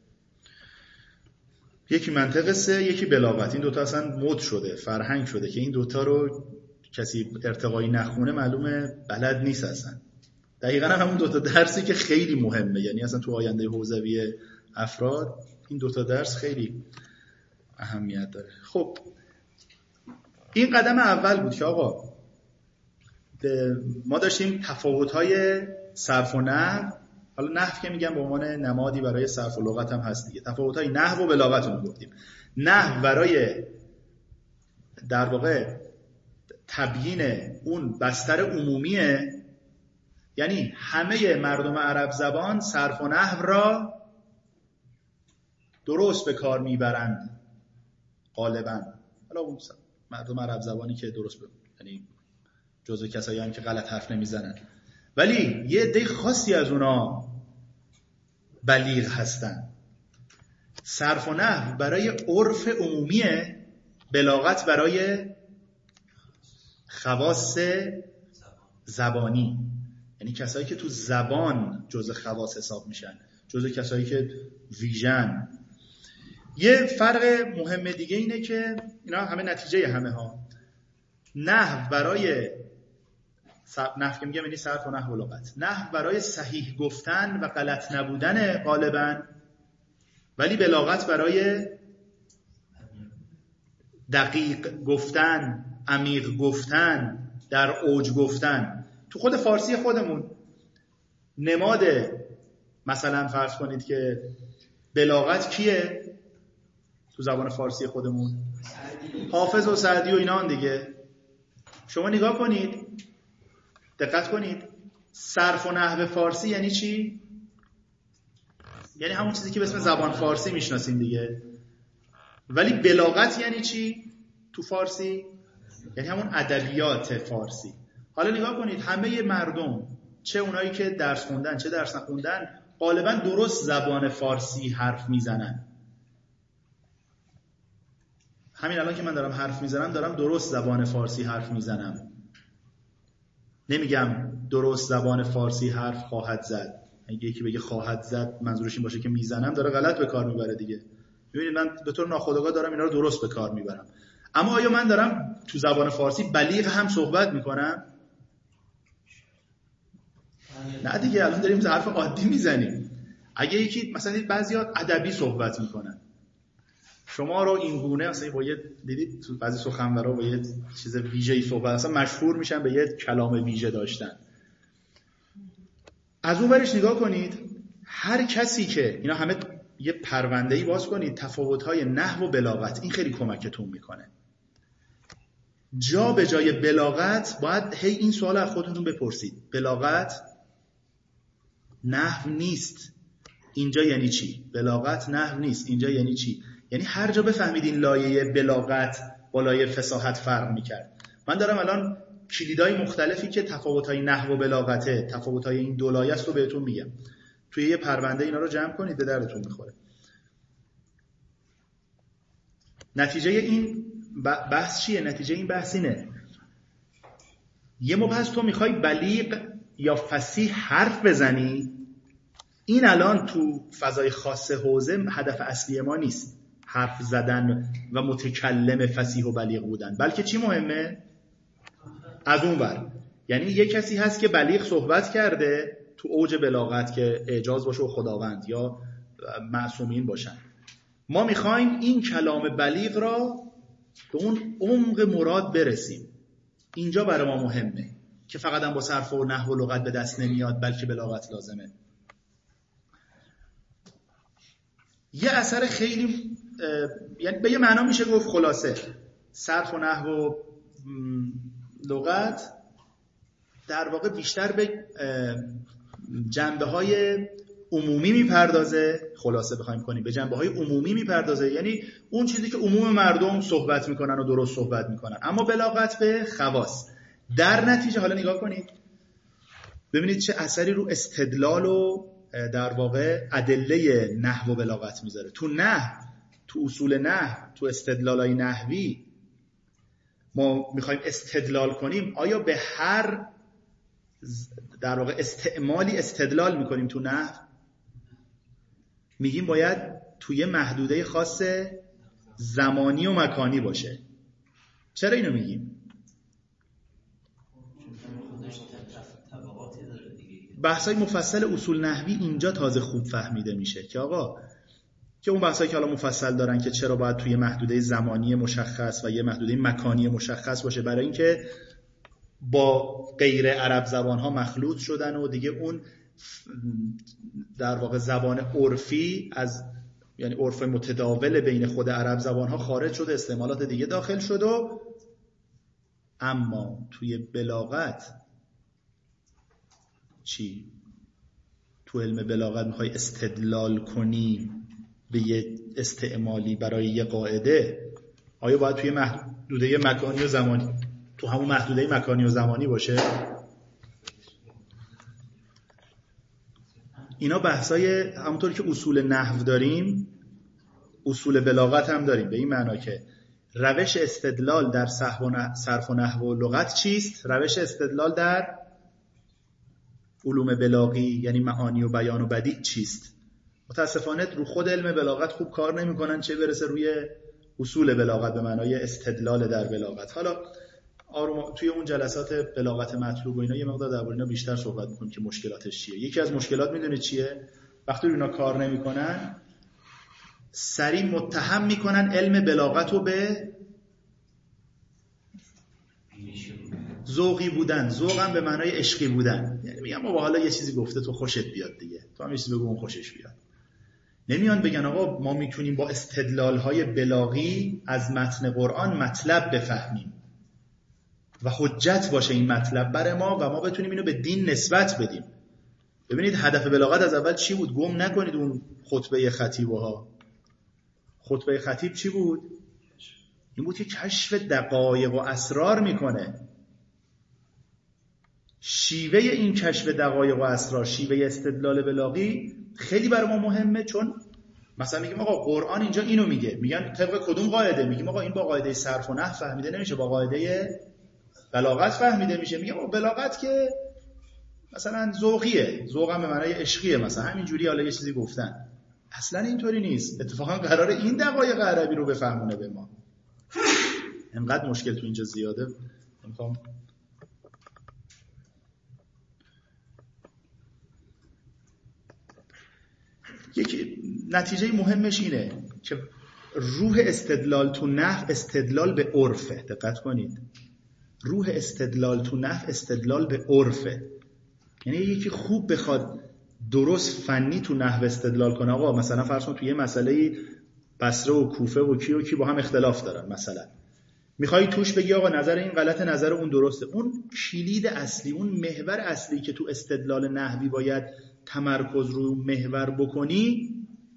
یکی منطق سه، یکی بلاغت، این دوتا اصلا مد شده، فرهنگ شده که این دوتا رو کسی ارتقایی نخونه معلومه بلد نیست اصلا. دقیقاً همون دوتا درسی که خیلی مهمه، یعنی اصلا تو آینده حوزوی افراد این دوتا درس خیلی اهمیت داره. خب این قدم اول بود که آقا ما داشتیم تفاوت‌های صرف و نحو، حالا نحو که میگم به عنوان نمادی برای صرف و لغت هم هست دیگه، تفاوت‌های نحو و بلاغت رو گفتیم. نحو برای در واقع تبیین اون بستر عمومیه، یعنی همه مردم عرب زبان صرف و نحو را درست به کار میبرند غالبا. حالا اون مردم عرب زبانی که درست یعنی جزء کسایی هم که غلط حرف نمیزنن، ولی یه عده خاصی از اونا بلیغ هستن. صرف و نحو برای عرف عمومیه، بلاغت برای خواص زبانی، یعنی کسایی که تو زبان جزء خواص حساب میشن، جزء کسایی که ویژن. یه فرق مهم دیگه اینه که اینا همه نتیجه همه ها. نحو برای نحو که میگم یعنی صرف و نحو و لغت، نحو برای صحیح گفتن و غلط نبودن غالبا، ولی بلاغت برای دقیق گفتن، عمیق گفتن، در اوج گفتن. تو خود فارسی خودمون نماد مثلا فرض کنید که بلاغت کیه تو زبان فارسی خودمون؟ حافظ و سعدی و اینان دیگه. شما نگاه کنید، دقت کنید، صرف و نحو فارسی یعنی چی؟ یعنی همون چیزی که به اسم زبان فارسی میشناسیم دیگه. ولی بلاغت یعنی چی تو فارسی؟ یعنی همون ادبیات فارسی. حالا نگاه کنید، همه مردم، چه اونایی که درس خوندن چه درس نخوندن، غالبا درست زبان فارسی حرف میزنن. همین الان که من دارم حرف میزنم دارم درست زبان فارسی حرف میزنم. نمیگم درست زبان فارسی حرف خواهد زد. اگه یکی بگه خواهد زد منظورش این باشه که میزنم، داره غلط به کار میبره دیگه. ببینید من به طور ناخودآگاه دارم اینا رو درست به کار میبرم. اما آیا من دارم تو زبان فارسی بلیغ هم صحبت میکنم؟ نه دیگه، الان داریم حرف عادی میزنیم. اگه یکی مثلا بعضیا ادبی صحبت میکنن، شما رو این گونه مثلا با یه دیدید تو بعضی سخنورا با یه چیز ویژه‌ای صحبت، مثلا مشهور میشن به یه کلام ویژه داشتن. از اون ورش نگاه کنید، هر کسی که اینا همه یه پرونده‌ای باز کنید، تفاوت‌های نحو و بلاغت، این خیلی کمکتون میکنه. جا به جای بلاغت باید هی این سوال از خودتون بپرسید، بلاغت نحو نیست، اینجا یعنی چی؟ بلاغت نحو نیست، اینجا یعنی چی؟ یعنی هر جا بفهمید این لایه بلاغت با لایه فصاحت فرق میکرد. من دارم الان کلیدهای مختلفی که تفاوت‌های نحو و بلاغته، تفاوت‌های این دو لایه است رو بهتون میگم. توی یه پرونده اینا رو جمع کنید، به دردتون میخوره. نتیجه این بحث چیه؟ نتیجه این بحث اینه، یه مبحث تو میخوای بلیغ یا فصیح حرف بزنی، این الان تو فضای خاص حوزه هدف اصلی ما نیست حرف زدن و متکلم فصیح و بلیغ بودن، بلکه چی مهمه؟ از اون ور، یعنی یه کسی هست که بلیغ صحبت کرده تو اوج بلاغت که اعجاز باشه و خداوند یا معصومین باشن. ما میخوایم این کلام بلیغ را به اون عمق مراد برسیم. اینجا برای ما مهمه که فقط هم با صرف و نحو و لغت به دست نمیاد، بلکه بلاغت لازمه. یه اثر خیلی یعنی به یه معنا میشه گفت خلاصه، صرف و نحو و لغت در واقع بیشتر به جنبه‌های عمومی میپردازه. خلاصه بخوایم کنیم به جنبه‌های عمومی میپردازه، یعنی اون چیزی که عموم مردم صحبت میکنن و درست صحبت میکنن، اما بلاغت به خواص. در نتیجه حالا نگاه کنید ببینید چه اثری رو استدلال و در واقع ادله نحو و بلاغت میذاره. تو نحو، تو اصول نحو، تو استدلالای نحوی ما میخوایم استدلال کنیم، آیا به هر در واقع استعمالی استدلال میکنیم؟ تو نحو میگیم باید توی محدوده خاص زمانی و مکانی باشه. چرا اینو میگیم؟ بحثای مفصل اصول نحوی اینجا تازه خوب فهمیده میشه که آقا که اون بحثایی که حالا مفصل دارن که چرا باید توی محدوده زمانی مشخص و یه محدوده مکانی مشخص باشه، برای اینکه با غیر عرب زبان ها مخلوط شدن و دیگه اون در واقع زبان عرفی از یعنی عرف متداول بین خود عرب زبان ها خارج شده، استعمالات دیگه داخل شد و اما توی بلاغت چی؟ تو علم بلاغت میخوای استدلال کنی به یه استعمالی برای یه قاعده، آیا باید توی محدوده مکانی و زمانی، تو همون محدوده مکانی و زمانی باشه؟ اینا بحثای همونطور که اصول نحو داریم اصول بلاغت هم داریم، به این معنا که روش استدلال در صرف و نحو و لغت چیست؟ روش استدلال در علوم بلاغی یعنی معانی و بیان و بدیع چیست؟ متاسفانه رو خود علم بلاغت خوب کار نمی‌کنن، چه برسه روی اصول بلاغت به معنای استدلال در بلاغت. حالا توی اون جلسات بلاغت مطلوب و اینا یه مقدار درباره اینا بیشتر صحبت می‌کنیم که مشکلاتش چیه. یکی از مشکلات میدونید چیه؟ وقتی اینا کار نمی‌کنن سریع متهم می‌کنن علم بلاغت رو به ذوقی بودن. ذوق هم به معنای عشقی بودن، یعنی میگم بابا حالا یه چیزی گفته تو خوشت بیاد دیگه، تو هم یه چیزی بگو اون خوشش بیاد. نمیان بگن آقا ما میتونیم با استدلال‌های بلاغی از متن قرآن مطلب بفهمیم و حجت باشه این مطلب برای ما و ما بتونیم اینو به دین نسبت بدیم. ببینید هدف بلاغت از اول چی بود؟ گم نکنید اون خطبه خطیبها. خطبه خطیب چی بود؟ این بود که کشف دقایق و اسرار میکنه. شیوه این کشف دقایق و اسرار، شیوه استدلال بلاغی خیلی برای ما مهمه، چون مثلا میگیم آقا قرآن اینجا اینو میگه، میگن طبق کدوم قاعده؟ میگیم آقا این با قاعده صرف و نحو فهمیده نمیشه، با قاعده بلاغت فهمیده میشه. میگم آقا بلاغت که مثلا ذوقیه، ذوق هم به معنای عشقیه، مثلا همینجوری حالا یه چیزی گفتن. اصلا اینطوری نیست، اتفاقا قراره این دقایق عربی رو بفهمونه به ما. انقدر مشکل تو اینجا زیاده. میخوام یکی نتیجه مهمش اینه که روح استدلال تو نحو استدلال به عرفه. دقت کنید، روح استدلال تو نحو استدلال به عرفه. یعنی یکی خوب بخواد درست فنی تو نحو استدلال کنه، آقا مثلا فرض کن تو یه مسئله بصره و کوفه و کی با هم اختلاف دارن، مثلا میخوای توش بگی آقا نظر این غلط، نظر اون درسته، اون کلید اصلی، اون محور اصلی که تو استدلال نحوی باید تمرکز رو محور بکنی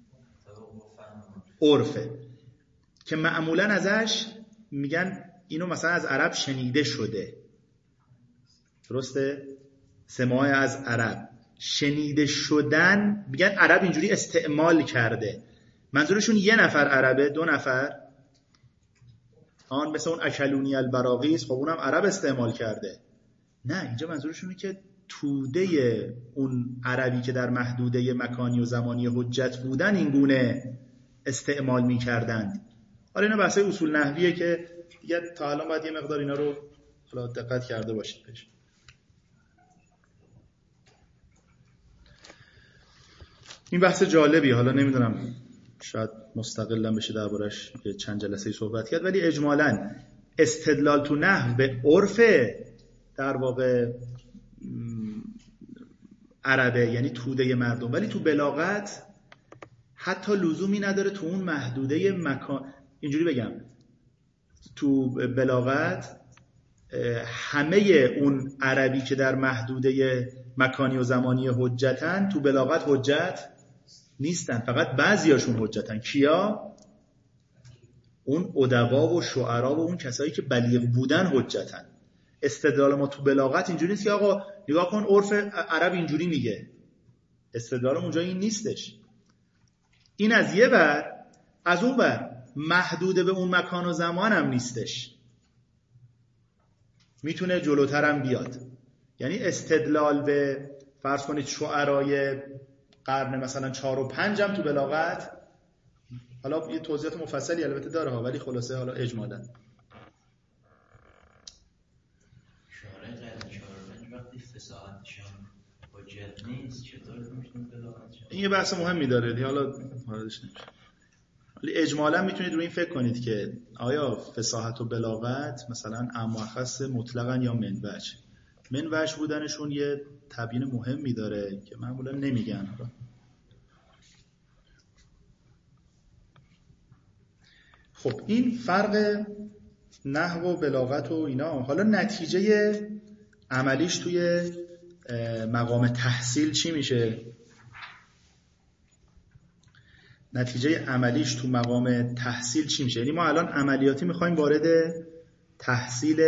عرفه، که معمولا ازش میگن اینو مثلا از عرب شنیده شده. درسته؟ سماع از عرب، شنیده شدن، میگن عرب اینجوری استعمال کرده. منظورشون یه نفر عربه، دو نفر مثل اون اکلونی البراغیث، خب اونم عرب استعمال کرده. نه، اینجا منظورشونه که توده اون عربی که در محدوده مکانی و زمانی حجت بودن این گونه استعمال می‌کردند. حالا اینا بحثای اصول نحویه که دیگه تا الان باید یه مقدار اینا رو دقت کرده باشید پیش. این بحث جالبی، حالا نمیدونم شاید مستقلا بشه دربارش چند جلسه صحبت کرد، ولی اجمالاً استدلال تو نحو به عرف در واقع عربه، یعنی توده مردم، ولی تو بلاغت حتی لزومی نداره تو اون محدوده مکان. اینجوری بگم، تو بلاغت همه اون عربی که در محدوده مکانی و زمانی حجتن تو بلاغت حجت نیستن، فقط بعضیاشون حجتن. کیا؟ اون ادبا و شعرا و اون کسایی که بلیغ بودن حجتن. استدلال ما تو بلاغت اینجوری نیست که آقا نگاه کن عرف عرب اینجوری میگه، استدلال اونجا این نیستش. این از یه ور، از اون ور محدود به اون مکان و زمان هم نیستش، میتونه جلوتر هم بیاد. یعنی استدلال به فرض کنید شعرای قرن مثلا 4 و 5 هم تو بلاغت، حالا یه توضیحات مفصلی البته داره ها، ولی خلاصه حالا اجمالا شعرهای قرن 4 و 5 وقتی فصاحتشان حجت نیست چطور میتونه بلاغت شد؟ این یه بحث مهمی داره دیگه، حالا واردش نمیشه. ولی اجمالا میتونید روی این فکر کنید که آیا فصاحت و بلاغت مثلا عام و خاص مطلقاً یا منوج بودنشون یه تبیین مهمی داره که معمولا نمیگن. خب این فرق نحو و بلاغت و اینا. حالا نتیجه عملیش توی مقام تحصیل چی میشه؟ نتیجه عملیش تو مقام تحصیل چی میشه؟ یعنی ما الان عملیاتی میخوایم وارد تحصیل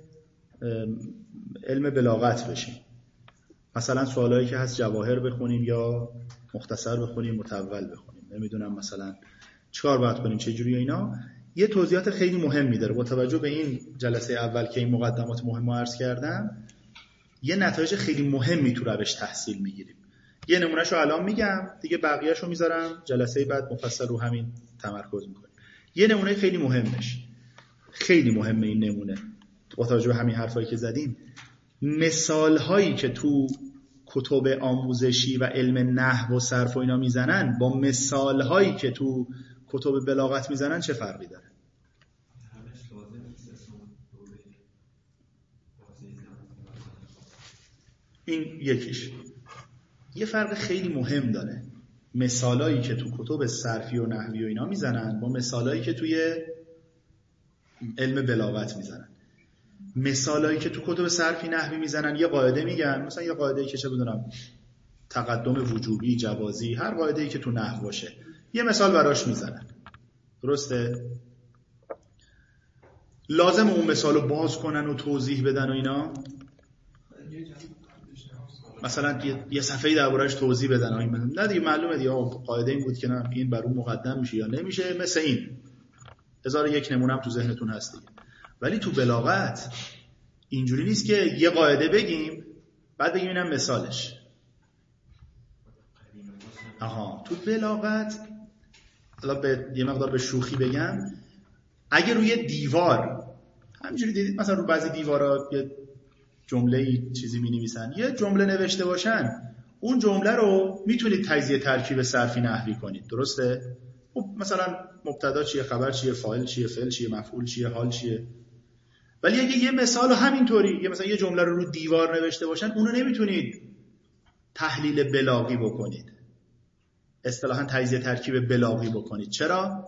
علم بلاغت بشیم. مثلا سوالایی که هست جواهر بخونیم یا مختصر بخونیم، مطول بخونیم، نمیدونم مثلا چیکار باید کنیم، چه جوری اینا. یه توضیحات خیلی مهمی داره. با توجه به این جلسه اول که این مقدمات مهم رو عرض کردم، یه نتایج خیلی مهمی تو روش تحصیل میگیریم. یه نمونهشو الان میگم، دیگه بقیه‌شو میذارم جلسه بعد مفصل رو همین تمرکز میکنیم. یه نمونه خیلی مهمش، خیلی مهمه این نمونه، با توجه به همین حرفایی که زدیم. مثال هایی که تو کتب آموزشی و علم نحو و صرف و اینا میزنن با مثال هایی که تو کتب بلاغت میزنن چه فرقی داره؟ این یکیش. یه فرق خیلی مهم داره. مثالایی که تو کتب صرفی و نحوی و اینا میزنن با مثالایی که توی علم بلاغت میزنن. مثالایی که تو کتب صرفی نحوی میزنن یه قاعده میگن، مثلا یه قاعده‌ای که چه بدونم تقدم وجوبی، جوازی، هر قاعده‌ای که تو نحو باشه یه مثال براش میزنن. درسته؟ لازم اون مثالو باز کنن و توضیح بدن و اینا. مثلا یه صفحه‌ای درباره‌اش توضیح بدن. نه دیگه معلومه دیگه قاعده این بود که نه این بر اون مقدم میشه یا نمیشه. مثل این 1001 نمونه هم تو ذهنتون هست دیگه. ولی تو بلاغت اینجوری نیست که یه قاعده بگیم بعد بگیم اینم مثالش. تو بلاغت حالا یه مقدار به شوخی بگم، اگه روی دیوار همینجوری دیدید مثلا رو بعضی دیوارا یه جمله چیزی می‌نویسن، یه جمله نوشته باشن، اون جمله رو میتونید تجزیه ترکیب صرفی نحوی کنید. درسته؟ مثلا مبتدا چیه، خبر چیه، فاعل چیه، فعل چیه، مفعول چیه، حال چیه. ولی اگه یه مثال همینطوری مثلا یه جمله رو دیوار نوشته باشن، اونو نمیتونید تحلیل بلاغی بکنید، اصطلاحاً تجزیه ترکیب بلاغی بکنید. چرا؟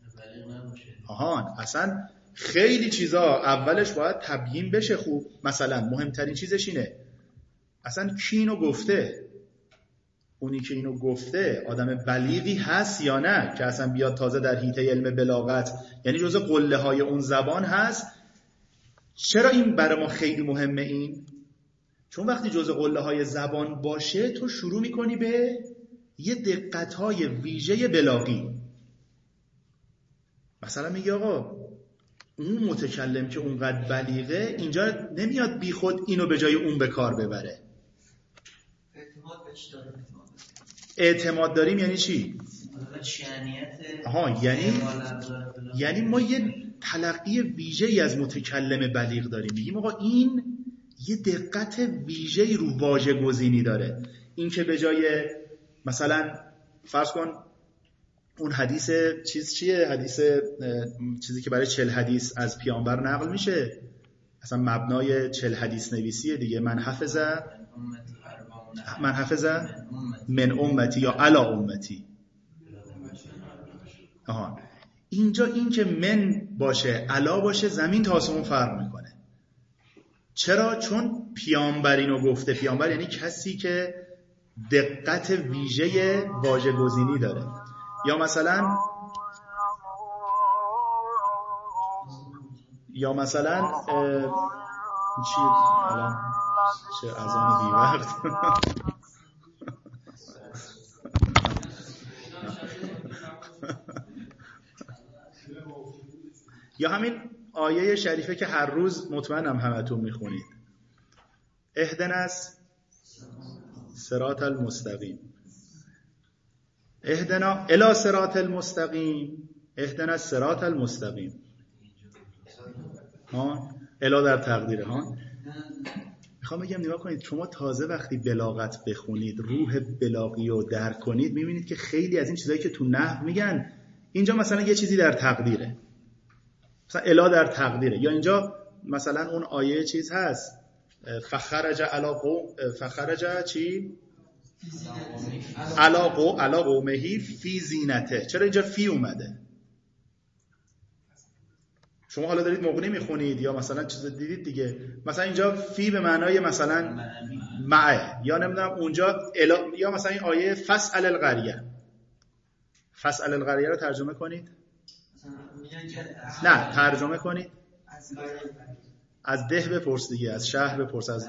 اصلا خیلی چیزا اولش باید تبیین بشه. خوب مثلا مهمترین چیزش اینه اصلا کی اینو گفته، اونی که اینو گفته آدم بلیغی هست یا نه، که اصلا بیاد تازه در حیطه علم بلاغت، یعنی جزء قله های اون زبان هست. چرا این برای ما خیلی مهمه؟ این چون وقتی جزء قله های زبان باشه تو شروع میکنی به یه دقت های ویژه بلاغی. مثلا میگه آقا اون متکلم که اونقدر بلیغه اینجا نمیاد بی خود اینو به جای اون به کار ببره. اعتماد داریم یعنی چی؟ یعنی ما یه تلقی ویژه‌ای از متکلم بلیغ داریم. میگیم آقا این یه دقت ویژه‌ای رو واژه گزینی داره. این که به جای مثلا فرض کن اون حدیث چیه؟ حدیث چیزی که برای 40 حدیث از پیامبر نقل میشه، اصلا مبنای 40 حدیث نویسیه دیگه. من حفظ من امتی یا علا امتی. اینجا این که من باشه علا باشه زمین تا آسمون فرق میکنه. چرا؟ چون پیامبر اینو گفته. پیامبر یعنی کسی که دقت ویژه واژه گزینی داره. یا مثلا چی الان چه اذان بی وقت یا همین آیه شریفه که هر روز مطمئنم همتون میخونید، اهدنا صراط المستقیم، اهدنا الی صراط المستقیم، اهدنا صراط المستقیم. الی در تقدیره. میخوام بگم نگاه کنید، شما تازه وقتی بلاغت بخونید، روح بلاغی رو درک کنید، میبینید که خیلی از این چیزایی که تو نحو میگن اینجا مثلا یه چیزی در تقدیره، مثلا الی در تقدیره. یا اینجا مثلا اون آیه چیز هست فخرج چی؟ علا قومهی فی زینته. چرا اینجا فی اومده؟ شما حالا دارید مغنی میخونید یا مثلا چیز دیدید دیگه، مثلا اینجا فی به معنای مثلا معه، یا نمیدونم اونجا یا مثلا این آیه فاسأل القریه، فاسأل القریه رو ترجمه کنید. نه ترجمه کنید از ده بپرس دیگه، از شهر بپرس، از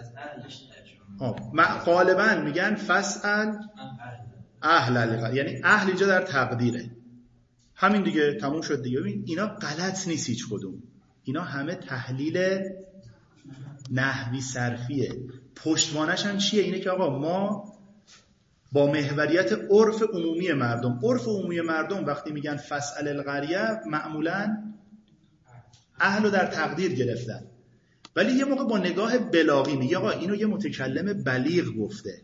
غالبا میگن فاسأل اهل القریه، یعنی اهل اینجا در تقدیره، همین دیگه تموم شد دیگه. ببین اینا غلط نیست هیچ کدوم، اینا همه تحلیل نحوی صرفیه. پشتوانش هم چیه؟ اینه که آقا ما با محوریت عرف عمومی مردم، عرف عمومی مردم وقتی میگن فاسأل القریه معمولا اهلو در تقدیر گرفتن، ولی یه موقع با نگاه بلاغی میگه آقا اینو یه متکلم بلیغ گفته،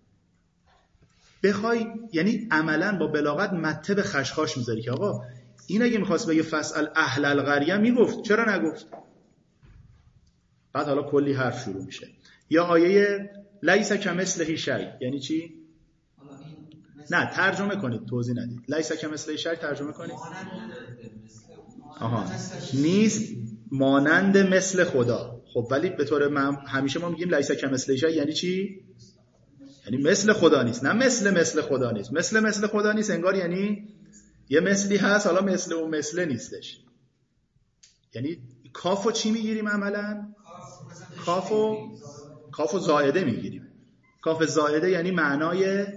بخوای یعنی عملا با بلاغت مته به خشخاش میذاری که آقا این اگه میخواست بگه فاسأل اهل القریه میگفت، چرا نگفت؟ بعد حالا کلی حرف شروع میشه. یا آیه لیس کمثله شیء یعنی چی؟ نه ترجمه کنید، توضیح ندید. لیس کمثله شیء ترجمه کنید. آها نیست مانند مثل خدا. خب ولی به طور همیشه ما میگیم لیس کمثله شیء یعنی چی؟ یعنی مثل خدا نیست، نه مثل خدا نیست. مثل خدا نیست انگار یعنی یه مثلی هست حالا مثل اون مثل نیستش. یعنی کافو چی میگیریم عملا؟ کافو زائده میگیریم. کاف زائده یعنی معنای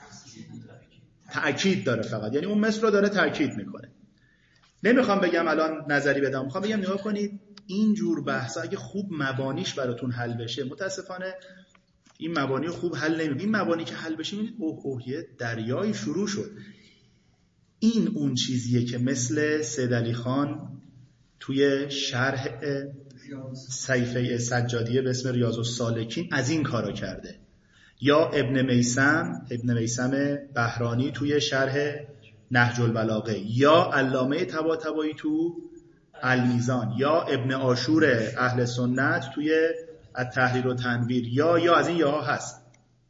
تأکید داره فقط، یعنی اون مثل رو داره تأکید میکنه. نمیخوام بگم الان نظری بدم، میخوام بگم نگاه کنید این جور بحثا اگه خوب مبانیش براتون حل بشه، متاسفانه این مبانی رو خوب حل نمی‌کنه. این مبانی که حل بشه میبینید یه دریایی شروع شد. این اون چیزیه که مثل سید علی خان توی شرح صحیفه سجادیه به اسم ریاض السالکین از این کارا کرده، یا ابن میثم بهرانی توی شرح نهج البلاغه، یا علامه طباطبایی تو المیزان، یا ابن عاشور اهل سنت توی التحریر و تنویر، یا از این یاها هست.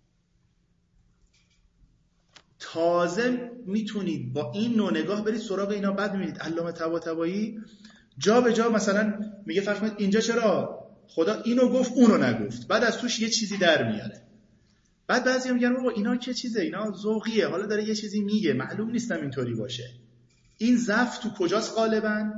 تازه میتونید با این نوع نگاه برید سراغ اینا. بعد میبینید علامه طباطبایی جا به جا مثلا میگه فرض کنید اینجا چرا خدا اینو گفت اونو نگفت، بعد از توش یه چیزی در میاره. بعد بعضیا میگن بابا اینا چه چیزه، اینا ذوقیه، حالا داره یه چیزی میگه، معلوم نیستم اینطوری باشه. این ضعف تو کجاست غالبا؟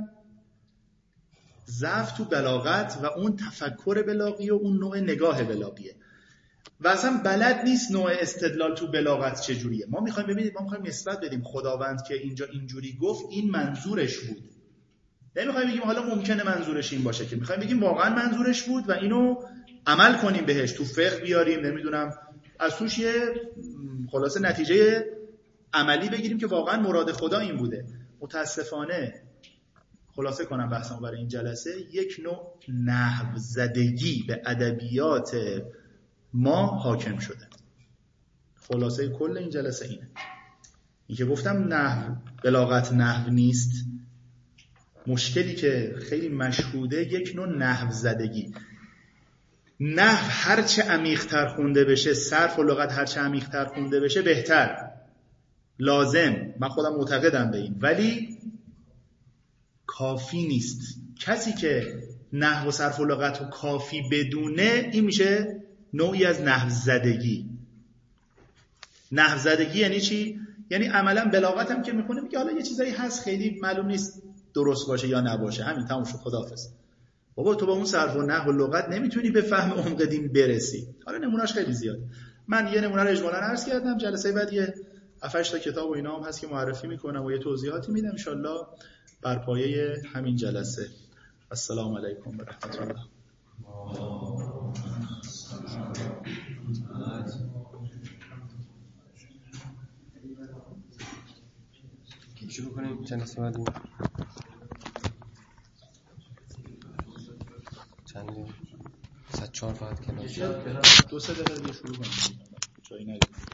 ضعف تو بلاغت و اون تفکر بلاغی و اون نوع نگاه بلاغیه، و اصلا بلد نیست نوع استدلال تو بلاغت چجوریه. ما میخوایم ببینید، ما میخوایم نسبت بدیم خداوند که اینجا اینجوری گفت این منظورش بود. نمیخوایم بگیم حالا ممکنه منظورش این باشه، که میخوایم بگیم واقعا منظورش بود و اینو عمل کنیم بهش، تو فقه بیاریم، نمیدونم از توش یه خلاصه نتیجه عملی بگیریم که واقعا مراد خدا این بوده. متاسفانه خلاصه کنم بحثمو برای این جلسه، یک نوع نحو زدگی به ادبیات ما حاکم شده. خلاصه کل این جلسه اینه. این که گفتم نحو بلاغت نحو نیست، مشکلی که خیلی مشهوده یک نوع نحو زدگی. نحو هرچه عمیق‌تر خونده بشه، صرف و لغت هرچه عمیق‌تر خونده بشه بهتر، لازم، من خودم معتقدم به این، ولی کافی نیست. کسی که نحو و صرف و لغت رو کافی بدونه، این میشه نوعی از نحو زدگی. نحو زدگی یعنی چی؟ یعنی عملا بلاغت هم که میخونه میگه حالا یه چیزایی هست خیلی معلوم نیست درست باشه یا نباشه، همین تموم شد، خداحافظ. بابا تو با اون صرف و نحو و لغت نمیتونی به فهم عمق دین برسی. حالا نمونهش خیلی زیاده. من یه نمونه رو اجمالاً عرض کردم، جلسه بعد یه 7-8 تا کتاب و اینا هم هست که معرفی میکنم و یه توضیحاتی میدم ان شاءالله بر پایه همین جلسه. السلام علیکم و رحمت الله. شروع کنیم جلسه بعدی. چندی؟ 4 فقط کلاس. 2-3 دقیقه دیگه شروع کنیم. جایی نگیریم.